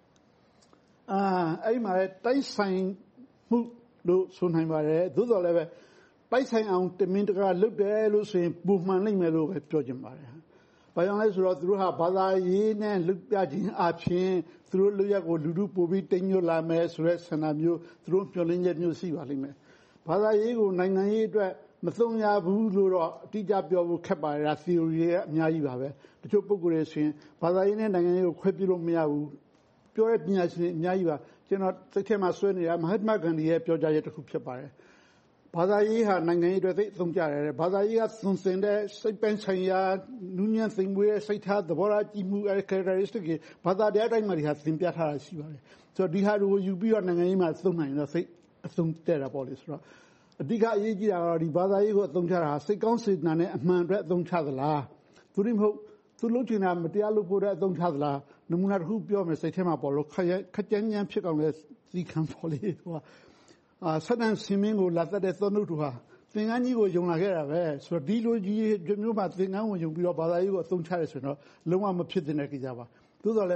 အဲ့မှာတိုက်ဆိုင်မှုလို့ဆိုနိုင်ပါတယ်သို့တော်လည်းပဲတိုက်ဆိုင်အောင်တမင်တကာလုပ်တယ်လို့ဆိုရင်ပုံမှန်နိုင်မယ်လို့ပဲပြောချင်ပါတယ်ဘာကြောင့်လဲဆိုတော့သူတို့ဟာဘာသာရေးနဲ့လှုပ်ပြခြင်းအပြင်သူတို့လူရက်ကိုလူထုပိုပြီးတိမ်ညွတ်လာမယ်ဆိုတဲ့ဆန္ဒမျိုးသူတို့မျှော်လင့်ချက်မျိုးရှိပါလိမ့်မယ်ဘာသာရေးကိုနိုင်ငံရေးအတွက်မသုံးရဘူးလို့တော့အတိအကျပြောဖို့ခက်ပါတယ်ဒါ theory ရဲ့အများကြီးပါပဲတချို့ပုဂ္ဂိုလ်တွေဆိုရင်ဘာသာရေးနဲ့နိုင်ငံရေးကိုခွဲပြလို့မရဘူးပြောတဲ့ပညာရှင်အများကြီးပါကျွန်တော်စိတ်ထဲမှာဆွဲနေတာမဟတ်မဂန္ဒီရဲ့ပြောကြားချက်တစ်ခုဖြစ်ပါတယ်ဘာသာရေးဟာနိုင်ငံရေးအတွက်သိအသုံးကျတယ်ဘာသာရေးကသွန်သင်တဲ့စိတ်ပိုင်းဆိုင်ရာနူးညံ့သိမ်မွေးတဲ့စိတ်ထားသဘောထားကြည့်မှု characteristic တွေဘာသာတရားတိုင်းမှာဒီဟာသင်ပြထားတာရှိပါတယ်ဆိုတော့ဒီဟာတွေကိုယူပြီးတော့နိုင်ငံရေးမှာသုံးနိုင်တော့စိတ်အသုံးတဲ့တာပေါ့လေဆိုတော့အဓိကအရေးကြီးတာကတော့ဒီဘာသာရေးကိုအသုံးချတာစိတ်ကောင်းစေတနာနဲ့အမှန်အတွက်အသုံးချသလားသူတို့မဟုတ်သူလုပ်ချင်တာမတရားလုပ်ဖို့တဲ့အသုံးချသလားနမူနာတစ်ခုပြောမယ်စိတ်ထဲမှာပေါ်လို့ခက်ကြမ်းကြမ်းဖြစ်အောင်လဲစီခံပေါ်လေဟိုဆဒန်စင်မင်းကိုလာတဲ့သောနုတူဟာသင်္ကန်းကြီးကိုယုံလာခဲ့တာပဲဆိုတော့ဒီလိုကြီးမျိုးမှာသင်္ကန်းကိုယုံပြီးတော့ဘာသာရေးကိုအသုံးချရဲဆိုတော့လုံးဝမဖြစ်တဲ့ကိစ္စပါသို့တော်လည်းပဲ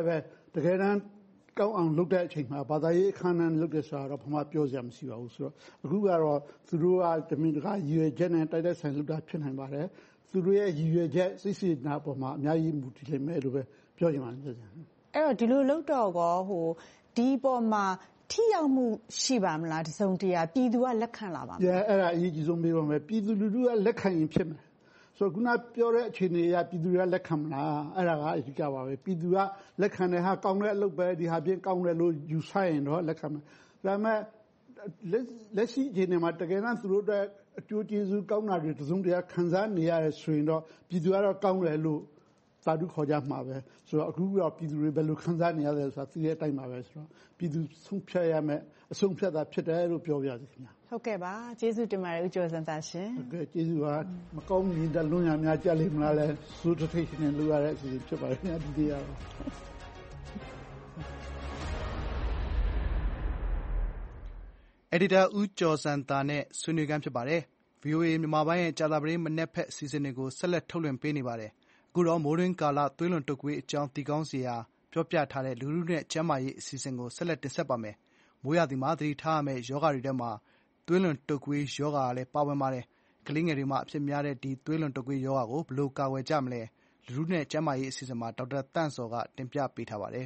တကယ်တမ်းကောင်းအောင်လုပ်တဲ့အချိန်မှာဘာသာရေးအခမ်းအနားလုပ်တဲ့ဆိုတာတော့ဘာမှပြောစရာမရှိပါဘူးဆိုတော့အခုကတော့သူတို့ကတမင်တကာရည်ရွယ်ချက်နဲ့တိုက်တဲ့ဆိုင်လုပ်တာဖြစ်နိုင်ပါတယ်သူတို့ရဲ့ရည်ရွယ်ချက်စိတ်စေတနာပေါ်မှာအများကြီးမူတည်နေမယ်လို့ပဲပြောချင်ပါတယ်အဲ့တော့ဒီလိုလုပ်တော့ဒီပေါ်မှာထိရောက်မှုရှိပါမလားတစုံတရာပြည်သူကလက်ခံလာပါမလားအဲ့ဒါအရေးကြီးဆုံးမေးပါမယ်ပြည်သူလူထုကလက်ခံရင်ဖြစ်မယ်ဆိုတော့ခုနပြောတဲ့အခြေအနေအရပြည်သူတွေကလက်ခံမလားအဲ့ဒါကအဓိကပါပဲပြည်သူကလက်ခံတဲ့ဟာကောင်းတဲ့အလုပ်ပဲဒီဟာပြင်ကောင်းတယ်လို့ယူဆရင်တော့လက်ခံမယ်ဒါပေမဲ့လက်ရှိအခြေအနေမှာတကယ်တမ်းသူတို့အတွက်အကျိုးကျေးဇူးကောင်းတာတွေတစုံတရာခံစားနေရတဲ့ဆိုရင်တော့ပြည်သူကတော့ကောင်းတယ်လို့သာဓုခေါ်ကြမှာပဲဆိုတော့အခုတော့ပြည်သူတွေဘယ်လိုခံစားနေရလဲဆိုတာသိတဲ့အတိုင်းပါပဲဆိုတော့ပြည်သူဆုံးဖြတ်ရမယ်အဆုံးဖြတ်တာဖြစ်တယ်လို့ပြောပြရစီခင်ဗျာဟုတ်ကဲ့ပါကျေးဇူးတင်ပါတယ်ဦးကျော်စံသာရှင်ဟုတ်ကဲ့ကျေးဇူးပါမကောင်းမြင်တဲ့လွန်ရများကြလိမ့်မလားလဲစိုးတထိတ်ရှင်နဲ့လုပ်ရတဲ့အစီအစဉ်ဖြစ်ပါတယ်ခင်ဗျာဒီတရားပါ Editor ဦးကျော်စံသာနဲ့ဆွေးနွေးခန်းဖြစ်ပါတယ် VOA မြန်မာပိုင်းရဲ့ကြာသပတေးမနက်ဖက်အစီအစဉ်တွေကိုဆက်လက်ထုတ်လွှင့်ပေးနေပါတယ်အခုတော့မိုးတွင်းကာလသွေးလွန်တုပ်ကွေးအကြောင်းသိကောင်းစရာပြောပြထားတဲ့လူထုနဲ့ကျန်းမာရေးအစီအစဉ်ကိုဆက်လက်တင်ဆက်ပါမယ်မိုးရာသီမှာသတိထားရမယ့်ယောဂတွေထဲမှာသွေးလွန်တုပ်ကွေးယောဂကလည်းပါဝင်ပါတယ်ကလေးငယ်တွေမှာအဖြစ်များတဲ့ဒီသွေးလွန်တုပ်ကွေးယောဂကိုဘယ်လိုကာကွယ်ကြမလဲလူထုနဲ့ကျန်းမာရေးအစီအစဉ်မှာဒေါက်တာတန့်စောကတင်ပြပေးထားပါတယ်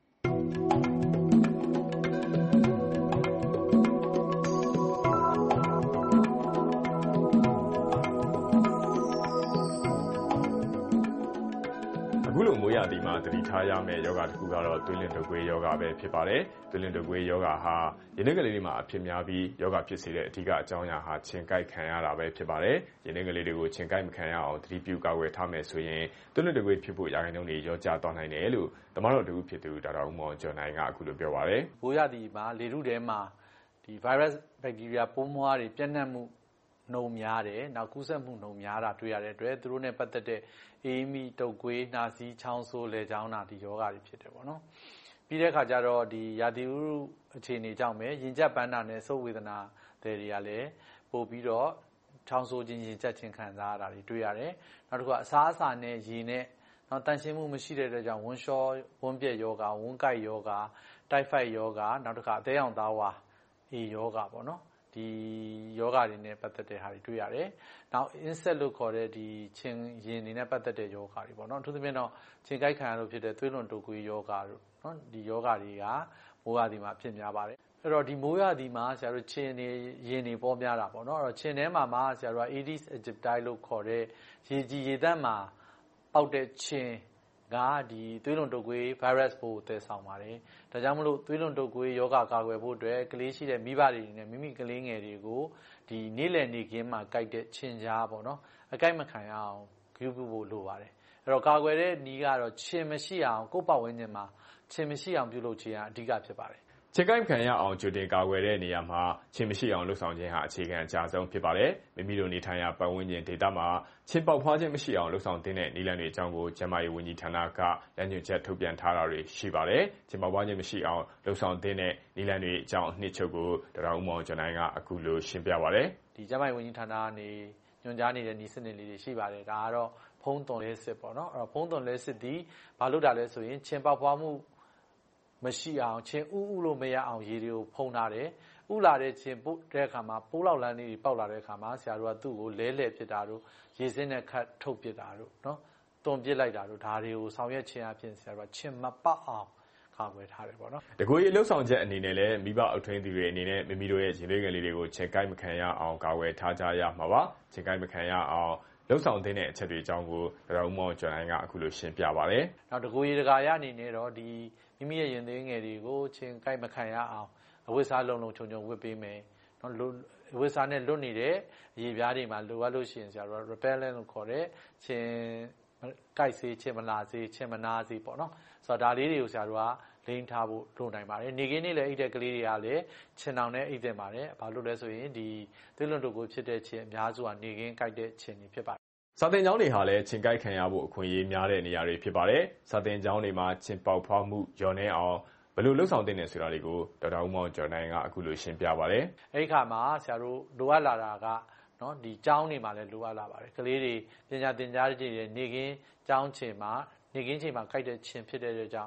အခုလိုမိုးရာသီမှာသတိထားရမယ့်ယောဂတစ်ခုကတော့သွေးလွန်တုပ်ကွေးယောဂပဲဖြစ်ပါတယ်။သွေးလွန်တုပ်ကွေးယောဂဟာရင်းနှီးကလေးတွေမှာအဖြစ်များပြီးယောဂဖြစ်စေတဲ့အဓိကအကြောင်းအရာဟာခြင်ကိုက်ခံရတာပဲဖြစ်ပါတယ်။ရင်းနှီးကလေးတွေကိုခြင်ကိုက်မခံရအောင်သတိပြုကာကွယ်ထားမယ်ဆိုရင်သွေးလွန်တုပ်ကွေးဖြစ်ဖို့ရာခိုင်နှုန်းတွေလျော့ကျသွားနိုင်တယ်လို့သမားတော်တူဖြစ်သူဒေါက်တာဦးမောင်ကျော်နိုင်ကအခုလိုပြောပါတယ်။မိုးရာသီမှာလေထုထဲမှာဒီ virus bacteria ပိုးမွှားတွေပြန့်နှံ့မှုနှုံများတယ်နောက်ကူးစက်မှုနှုံများတာတွေ့ရတဲ့အတွက်သူတို့နဲ့ပတ်သက်တဲ့အေးမိတုပ်ကွေးနှာစီးချောင်းဆိုးလေချောင်းနာဒီယောဂတွေဖြစ်တယ်ပေါ့နော်ပြီးတဲ့အခါကျတော့ဒီရာသီဥတုအခြေအနေကြောင့်ပဲရင်ကျပ်ပန်းနာနဲ့ဆုပ်ဝေဒနာတွေကလည်းပို့ပြီးတော့ချောင်းဆိုးခြင်းရင်ကျပ်ခြင်းခံစားရတာတွေတွေ့ရတယ်နောက်တစ်ခုကအစားအစာနဲ့ရေနဲ့နောက်တန်ရှင်းမှုမရှိတဲ့အတွက်ကြောင့်ဝန်းလျှောဝန်းပြက်ယောဂဝန်းကိုက်ယောဂတိုက်ဖိုက်ယောဂနောက်တစ်ခါအသေးအောင်သားဝါအေယောဂပေါ့နော်ဒီယောဂတွေနဲ့ပတ်သက်တဲ့ဟာတွေတွေ့ရတယ်။နောက် insect လို့ခေါ်တဲ့ဒီချင်းရင်တွေနဲ့ပတ်သက်တဲ့ယောဂတွေပေါ့နော်။အထူးသဖြင့်တော့ချင်းကိုက်ခံရလို့ဖြစ်တဲ့သွေးလွန်တုပ်ကွေးယောဂတို့နော်ဒီယောဂတွေကမိုးရာသီမှာဖြစ်များပါတယ်။အဲ့တော့ဒီမိုးရာသီမှာဆရာတို့ချင်းတွေရင်တွေပေါ်များတာပေါ့နော်။အဲ့တော့ချင်းထဲမှာဆရာတို့က Aedes aegypti လို့ခေါ်တဲ့ရေကြီးရေသန့်မှာပေါက်တဲ့ချင်းကဒီသွေးလွန်တုပ်ကွေး virus ပိုးသယ်ဆောင်ပါတယ်။ဒါကြောင့်မလို့သွေးလွန်တုပ်ကွေးယောဂကာကွယ်ဖို့အတွက်ကလေးရှိတဲ့မိဘတွေနဲ့မိမိကလေးငယ်တွေကိုဒီနေ့လည်နေခင်းမှာကိုက်တဲ့ခြင်ကြားပေါ့နော်။အကိုက်မခံရအောင်ဂရုပြုဖို့လိုပါတယ်။အဲ့တော့ကာကွယ်တဲ့နည်းကတော့ခြင်မရှိအောင်ကိုယ့်ပတ်ဝန်းကျင်မှာခြင်မရှိအောင်ပြုလုပ်ခြင်းကအဓိကဖြစ်ပါတယ်။ခြင်ကိုက်ခံရအောင်ကြိုတင်ကာကွယ်တဲ့နေရာမှာခြင်မရှိအောင်လှုပ်ဆောင်ခြင်းဟာအခြေခံအကျဆုံးဖြစ်ပါတယ်။မိမိတို့နေထိုင်ရာပတ်ဝန်းကျင်ဒေသမှာခြင်ပေါက်ဖွားခြင်းမရှိအောင်လှုပ်ဆောင်တဲ့နည်းလမ်းတွေအကြောင်းကိုကျန်းမာရေးဝန်ကြီးဌာနကလမ်းညွှန်ချက်ထုတ်ပြန်ထားတာတွေရှိပါတယ်။ခြင်ပေါက်ဖွားခြင်းမရှိအောင်လှုပ်ဆောင်တဲ့နည်းလမ်းတွေအကြောင်းအနှစ်ချုပ်ကိုဒေါက်တာဦးမောင်ကျော်နိုင်ကအခုလိုရှင်းပြပါတယ်။ဒီကျန်းမာရေးဝန်ကြီးဌာနကနေညွှန်ကြားနေတဲ့နည်းစနစ်လေးတွေရှိပါတယ်။ဒါကတော့ဖုံးသွန်လဲစစ်ပေါ့နော်။အဲ့တော့ဖုံးသွန်လဲစစ်ဒီဘာလို့တာလဲဆိုရင်ခြင်ပေါက်ဖွားမှုမရှိအောင်ချင်းဥလို့မရအောင်ရေတွေကိုဖုံးထားတယ်ဥလာတဲ့ချင်းပို့တဲ့အခါမှာပိုးလောက်လန်းလေးတွေပေါက်လာတဲ့အခါမှာဆရာတို့ကသူ့ကိုလဲလှယ်ဖြစ်တာတို့ရေစင်းနဲ့ခတ်ထုတ်ပစ်တာတို့နော်တွန်ပစ်လိုက်တာတို့ဒါတွေကိုဆောင်ရွက်ခြင်းအပြင်ဆရာတို့ကချင်းမပတ်အောင်ကာကွယ်ထားတယ်ပေါ့နော်တကူရေလှုပ်ဆောင်ချက်အနေနဲ့လည်းမိဘအုပ်ထွင်းသူတွေအနေနဲ့မိမိတို့ရဲ့ရင်သွေးငယ်လေးတွေကိုချင်းကိုက်မခံရအောင်ကာကွယ်ထားကြရမှာပါချင်းကိုက်မခံရအောင်လှုပ်ဆောင်တဲ့အချက်တွေအကြောင်းကိုဒေါက်တာဦးမောင်ကျော်နိုင်ကအခုလိုရှင်းပြပါတယ်နောက်တကူရေတကာရအနေနဲ့တော့ဒီမိမိရဲ့ရင်သွေးငယ်တွေကိုချင်းကိုက်မခံရအောင်အဝတ်စားလုံးခြုံဝတ်ပေးမယ်နော်အဝတ်စားနဲ့လွတ်နေတဲ့အရေပြားတွေမှာလိုအပ်လို့ရှိရင်ဆရာတို့ repellent လို့ခေါ်တဲ့ချင်းကိုက်စေးချင်းမလာစေးချင်းမနာစေးပေါ့နော်ဆိုတော့ဒါလေးတွေကိုဆရာတို့ကလိမ့်ထားဖို့လိုနိုင်ပါတယ်နေခင်းနေ့လည်းအိတ်တဲ့ကလေးတွေကလည်းချင်းတောင်နဲ့အိတ်တဲ့ပါတယ်ဘာလို့လဲဆိုရင်ဒီသွေးလွန်တုပ်ကွေးဖြစ်တဲ့ချင်းအများစုကနေခင်းကိုက်တဲ့ချင်းတွေဖြစ်ပါတယ်စာသင်ကျောင်းတွေဟာလည်းချင်းကိုက်ခံရဖို့အခွင့်အရေးများတဲ့နေရာတွေဖြစ်ပါတယ်။စာသင်ကျောင်းတွေမှာချင်းပေါက်ဖွားမှုလျော့နေအောင်ဘယ်လိုလှုပ်ဆောင်သင့်တယ်ဆိုတာတွေကိုဒေါက်တာဦးမောင်ကျော်နိုင်ကအခုလိုရှင်းပြပါတယ်။အဲဒီခါမှာဆရာတို့လိုအပ်လာတာကနော်ဒီကျောင်းတွေမှာလည်းလိုအပ်လာပါတယ်။ကလေးတွေပညာသင်ကြားကြည့်တဲ့နေခင်းကျောင်းချိန်မှာနေခင်းချိန်မှာကိုက်တဲ့ချင်းဖြစ်တဲ့အတွက်ကြောင့်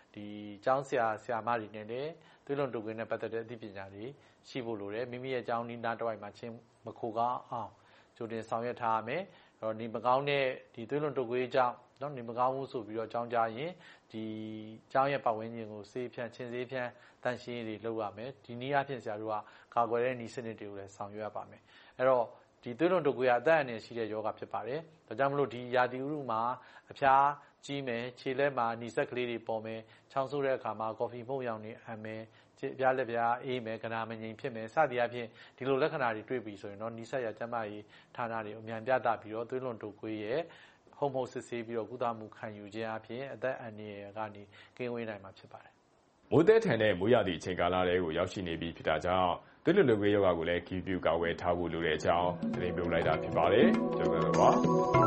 ကျောင်းဆရာဆရာမတွေနဲ့လည်းသွေးလွန်တုပ်ကွေးနဲ့ပတ်သက်တဲ့အသိပညာတွေရှိဖို့လိုတယ်မိမိရဲ့ကျောင်းနီးနားတစ်ဝိုက်မှာချင်းမခိုကောင်းအောင်ကြိုတင်ဆောင်ရွက်ထားရမယ်နေမကောင်းတဲ့ဒီသွေးလွန်တုပ်ကွေးကြောင့်နေမကောင်းဘူးဆိုပြီးတော့အကြောင်းကြားရင်ဒီကျောင်းရဲ့ပတ်ဝန်းကျင်ကိုဆေးဖြန်းချင်းဆေးဖြန်းတန်ရှင်းတွေလုပ်ရမယ်ဒီနည်းအားဖြင့်ဆရာတို့ကကာကွယ်တဲ့နည်းစနစ်တွေကိုလည်းဆောင်ရွက်ရပါမယ်အဲ့တော့ဒီသွေးလွန်တုပ်ကွေးကအသက်အန္တရာယ်ရှိတဲ့ရောဂါဖြစ်ပါတယ်ဒါကြောင့်မလို့ဒီရာသီဥတုမှာအဖျားကြီးမယ်ခြေလက်မှာနီဆက်ကလေးတွေပေါ်မယ်ချောင်းဆိုးတဲ့အခါမှာကော်ဖီမှုန့်ရောင်နေအမ်းမယ်ပြားလက်ပြားအေးမယ်ကနာမငြိမ်ဖြစ်မယ်စသည်အဖြစ်ဒီလိုလက္ခဏာတွေတွေ့ပြီဆိုရင်တော့နီဆက်ရကျန်းမာရေးဌာနတွေအမြန်ပြသပြီးတော့သွေးလွန်တုပ်ကွေးရဲ့ဟုံးမှုစစ်ဆေးပြီးတော့ကုသမှုခံယူခြင်းအပြင်အသက်အန္တရာယ်ကနေကင်းဝေးနိုင်မှာဖြစ်ပါတယ်မိုးသည်ထန်တဲ့မိုးရာသီအချိန်ကာလတွေကိုရောက်ရှိနေပြီဖြစ်တာကြောင့်သွေးလွန်တုပ်ကွေးရောဂါကိုလည်းဂရုပြုကာကွယ်ထားဖို့လိုတဲ့အကြောင်းသတင်းပေးလိုက်တာဖြစ်ပါတယ်ကျေးဇူးတင်ပါ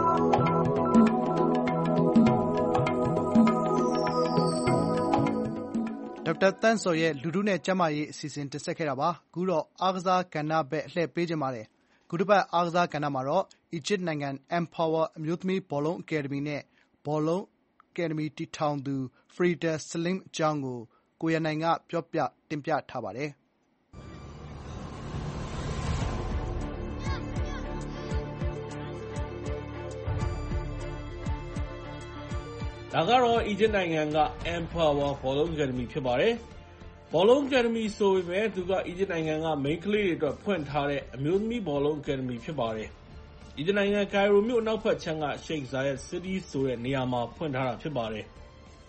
ဒေါက်တာသန့်စော်ရဲ့လူထုနဲ့ကျန်းမာရေးအစီအစဉ်တင်ဆက်ခဲ့တာပါ။ခုတော့အားကစားကဏ္ဍဘက်အလှည့်ပေးချင်ပါတယ်။ခုတစ်ပတ်အားကစားကဏ္ဍမှာတော့အီဂျစ်နိုင်ငံ Empower အမျိုးသမီးဘောလုံးအကယ်ဒမီနဲ့ဘောလုံးအကယ်ဒမီတည်ထောင်သူ Frida Slim အကြောင်းကိုကိုရနိုင်ကတင်ပြထားပါတယ်။ဒါကတော့အီဂျစ်နိုင်ငံက Empower ဘောလုံးအကယ်ဒမီဖြစ်ပါတယ်။ဘောလုံးအကယ်ဒမီဆိုပေမဲ့သူကအီဂျစ်နိုင်ငံကမိန်းကလေးတွေအတွက်ဖွင့်ထားတဲ့အမျိုးသမီးဘောလုံးအကယ်ဒမီဖြစ်ပါတယ်။အီဂျစ်နိုင်ငံကိုင်ရိုမြို့အနောက်ဘက်ခြမ်းက Sheikh Zayed City ဆိုတဲ့နေရာမှာဖွင့်ထားတာဖြစ်ပါတယ်။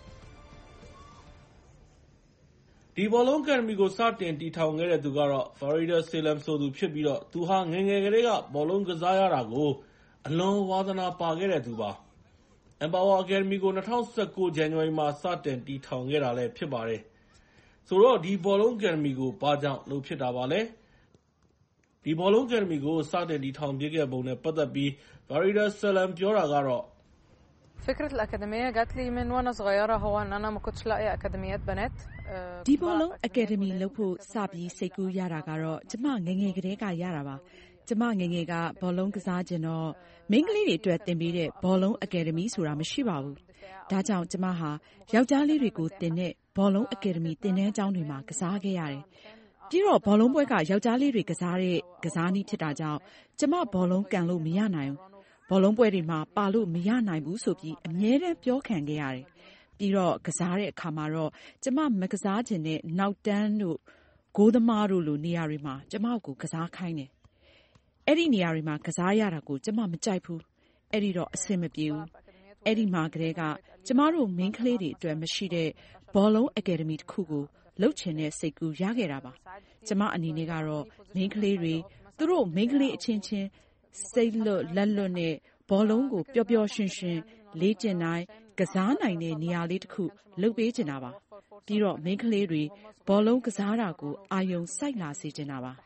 ဒီဘောလုံးအကယ်ဒမီကိုစတင်တည်ထောင်ခဲ့တဲ့သူကတော့ Farida Salem ဆိုသူဖြစ်ပြီးတော့သူဟာငယ်ငယ်ကလေးကဘောလုံးကစားရတာကိုအလွန်ဝါသနာပါခဲ့တဲ့သူပါ။ Empower Academy ကို2019 ဇန်နဝါရီမှာစတင်တည်ထောင်ခဲ့တာလည်းဖြစ်ပါတယ်။ဆိုတော့ဒီဘောလုံး Academy ကိုဘာကြောင့်လုပ်ဖြစ်တာပါလဲ။ဒီဘောလုံး Academy ကိုစတင်တည်ထောင်ဖြစ်ခဲ့ပုံနဲ့ပတ်သက်ပြီး Farida Salem ပြောတာကတော့ فكرة الأكاديمية جات لي من وأنا صغيرة هو إن أنا ما كنتش لاقية أكاديميات بنات ဒီဘောလုံး Academy လုပ်ဖို့စပြီးစိတ်ကူးရတာကတော့ကျမငယ်ငယ်ကတည်းကရတာပါ။ကျမငယ်ငယ်ကဘောလုံးကစားခြင်းတော့မိန်းကလေးတွေအတွက်သင်ပေးတဲ့ဘောလုံးအကယ်ဒမီဆိုတာမရှိပါဘူး။ဒါကြောင့်ကျမဟာယောက်ျားလေးတွေကိုသင်တဲ့ဘောလုံးအကယ်ဒမီသင်တန်းကျောင်းတွေမှာကစားခဲ့ရတယ်။ပြီးတော့ဘောလုံးပွဲကယောက်ျားလေးတွေကစားတဲ့ကစားနည်းဖြစ်တာကြောင့်ကျမဘောလုံးကန်လို့မရနိုင်ဘူး။ဘောလုံးပွဲတွေမှာပါလို့မရနိုင်ဘူးဆိုပြီးအမြဲတမ်းပြောခံခဲ့ရတယ်။ပြီးတော့ကစားတဲ့အခါမှာတော့ကျမမကစားခြင်းနဲ့နောက်တန်းတို့ဂိုးသမားတို့လိုနေရာတွေမှာကျမကိုကစားခိုင်းတယ်။အဲ့ဒီနေရာတွေမှာကစားရတာကိုကျမမကြိုက်ဘူး။အဲ့ဒီတော့အဆင်မပြေဘူး။အဲ့ဒီမှာကတည်းကကျမတို့မိန်းကလေးတွေအတွက်မရှိတဲ့ဘောလုံးအကယ်ဒမီတစ်ခုကိုလုပ်ချင်တဲ့စိတ်ကူးရခဲ့တာပါ။ကျမအနေနဲ့ကတော့မိန်းကလေးတွေသူတို့မိန်းကလေးအချင်းချင်းစိတ်လွတ်လက်လွတ်နဲ့ဘောလုံးကိုပျော်ပျော်ရွှင်ရွှင်လေ့ကျင့်နိုင်ကစားနိုင်တဲ့နေရာလေးတစ်ခုလုပ်ပေးချင်တာပါ။ပြီးတော့မိန်းကလေးတွေဘောလုံးကစားတာကိုအာရုံစိုက်လာစေချင်တာပါ။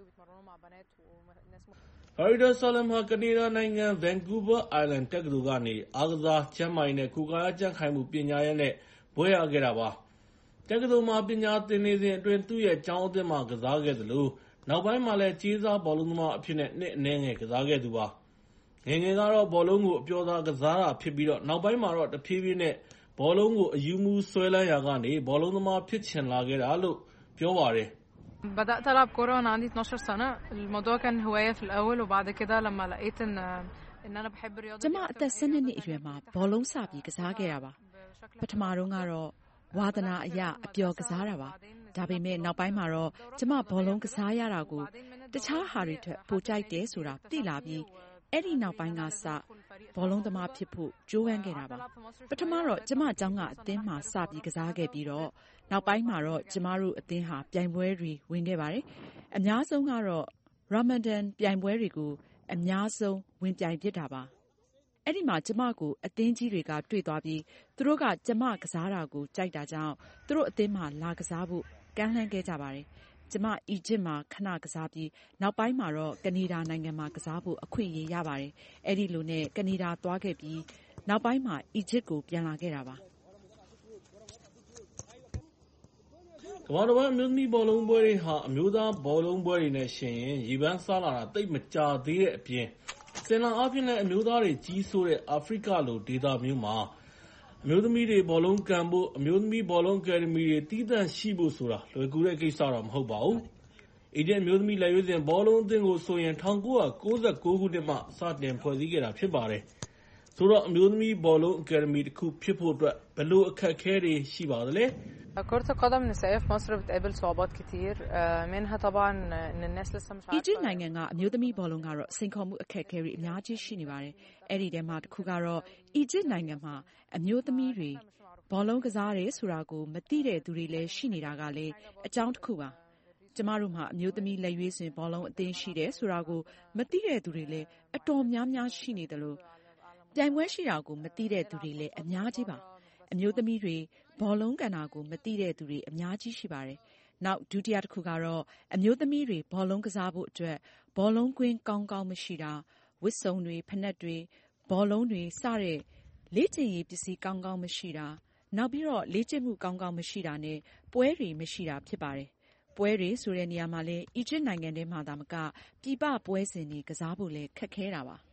Farida Salem ဟာကနေဒါနိုင်ငံ Vancouver Island တက္ကသိုလ်ကနေအားကစားကျန်းမာရေးနဲ့ကုကာယကြံ့ခိုင်မှုပညာရပ်နဲ့ဘွဲ့ရခဲ့တာပါ။တက္ကသိုလ်မှာပညာသင်နေစဉ်အတွင်းသူ့ရဲ့ကျောင်းအသင်းမှာကစားခဲ့သလိုနောက်ပိုင်းမှာလည်းကြေးစားဘောလုံးသမားအဖြစ်နဲ့နှစ်အနည်းငယ်ကစားခဲ့သူပါ။ငယ်ငယ်ကတော့ဘောလုံးကိုအပျော်သာကစားတာဖြစ်ပြီးတော့နောက်ပိုင်းမှာတော့တဖြည်းဖြည်းနဲ့ဘောလုံးကိုအယူမူဆွဲလန်းရာကနေဘောလုံးသမားဖြစ်ချင်လာခဲ့တာလို့ပြောပါတယ်။ بدأت ألعب كورة وأنا عندي 12 سنة الموضوع كان هواية في الأول وبعد كده لما لقيت إن أنا بحب الرياضة ကျမအသက်12နှစ်အရွယ်မှာဘောလုံးစပြီးကစားခဲ့တာပါပထမတော့ကတော့ဝါသနာအရအပျော်ကစားတာပါဒါပေမဲ့နောက်ပိုင်းမှာတော့ကျမဘောလုံးကစားရတာကိုတခြားဟာတွေထက်ပိုကြိုက်တယ်ဆိုတာသိလာပြီးအဲ့ဒီနောက်ပိုင်းကစဘောလုံးသမားဖြစ်ဖို့ကြိုးပမ်းခဲ့တာပါပထမတော့ကျမကျောင်းကအသင်းမှာစပြီးကစားခဲ့ပြီးတော့နောက်ပိုင်းမှာတော့ကျမတို့အသင်းဟာပြိုင်ပွဲတွေဝင်ခဲ့ပါတယ်အများဆုံးကတော့ Ramadan ပြိုင်ပွဲတွေကိုအများဆုံးဝင်ပြိုင်ဖြစ်တာပါအဲ့ဒီမှာကျမကိုအသင်းကြီးတွေကတွေ့သွားပြီးသူတို့ကကျမကစားတာကိုကြိုက်တာကြောင့်သူတို့အသင်းမှာလာကစားဖို့ကမ်းလှမ်းခဲ့ကြပါတယ်ကျမအီဂျစ်မှာခဏကစားပြီးနောက်ပိုင်းမှာတော့ကနေဒါနိုင်ငံမှာကစားဖို့အခွင့်အရေးရပါတယ်အဲ့ဒီလိုနဲ့ကနေဒါသွားခဲ့ပြီးနောက်ပိုင်းမှာအီဂျစ်ကိုပြန်လာခဲ့တာပါကမ္ဘာတစ်ဝန်းအမျိုးသမီးဘောလုံးပွဲတွေဟာအမျိုးသားဘောလုံးပွဲတွေနဲ့ယှဉ်ရင်ရေပန်းစားလာတာသိပ်မကြာသေးတဲ့အပြင်စင်လာအားဖြင့်လည်းအမျိုးသားတွေကြီးစိုးတဲ့အာဖရိကလိုဒေသမျိုးမှာအမျိုးသမီးတွေဘောလုံးကန်ဖို့အမျိုးသမီးဘောလုံးအကယ်ဒမီတွေတီးသန့်ရှိဖို့ဆိုတာလွယ်ကူတဲ့ကိစ္စတော့မဟုတ်ပါဘူး။ အေဂျင့်အမျိုးသမီးလက်ရွေးစင်ဘောလုံးအသင်းကိုဆိုရင်1999 ခုနှစ်မှစတင်ဖွဲ့စည်းခဲ့တာဖြစ်ပါတယ်။ဆိုတော့အမျိုးသမီးဘောလုံးအကယ်ဒမီတစ်ခုဖြစ်ဖို့အတွက်ဘယ်လိုအခက်အခဲတွေရှိပါသလဲ။ كرة القدم النسائية في مصر بتقابل صعوبات كتير منها طبعا إن الناس لسه مش عارفة အီဂျစ်နိုင်ငံကအမျိုးသမီးဘောလုံးကတော့စိန်ခေါ်မှုအခက်အခဲတွေအများကြီးရှိနေပါတယ်။အဲ့ဒီထဲမှာတစ်ခုကတော့အီဂျစ်နိုင်ငံမှာအမျိုးသမီးတွေဘောလုံးကစားတယ်ဆိုတာကိုမသိတဲ့သူတွေလည်းရှိနေတာကလည်းအကြောင်းတစ်ခုပါ။ကျမတို့မှာအမျိုးသမီးလက်ရွေးစင်ဘောလုံးအသင်းရှိတယ်ဆိုတာကိုမသိတဲ့သူတွေလည်းအတော်များများရှိနေတယ်လို့ပြိုင်ပွဲရှိတာကိုမသိတဲ့သူတွေလည်းအများကြီးပါ။အမျိုးသမီးတွေဘောလုံးကန်တာကိုမသိတဲ့သူတွေအများကြီးရှိပါတယ်။နောက်ဒုတိယတစ်ခုကတော့အမျိုးသမီးတွေဘောလုံးကစားဖို့အတွက်ဘောလုံးကွင်းကောင်းကောင်းမရှိတာဝတ်စုံတွေဖနက်တွေဘောလုံးတွေစတဲ့လေ့ကျင့်ရေးပစ္စည်းကောင်းကောင်းမရှိတာနောက်ပြီးတော့လေ့ကျင့်မှုကောင်းကောင်းမရှိတာနဲ့ပွဲတွေမရှိတာဖြစ်ပါတယ်။ပွဲတွေဆိုတဲ့နေရာမှာလည်းအီဂျစ်နိုင်ငံထဲမှာသာမကပြည်ပပွဲစဉ်တွေကစားဖို့လည်းခက်ခဲတာပါ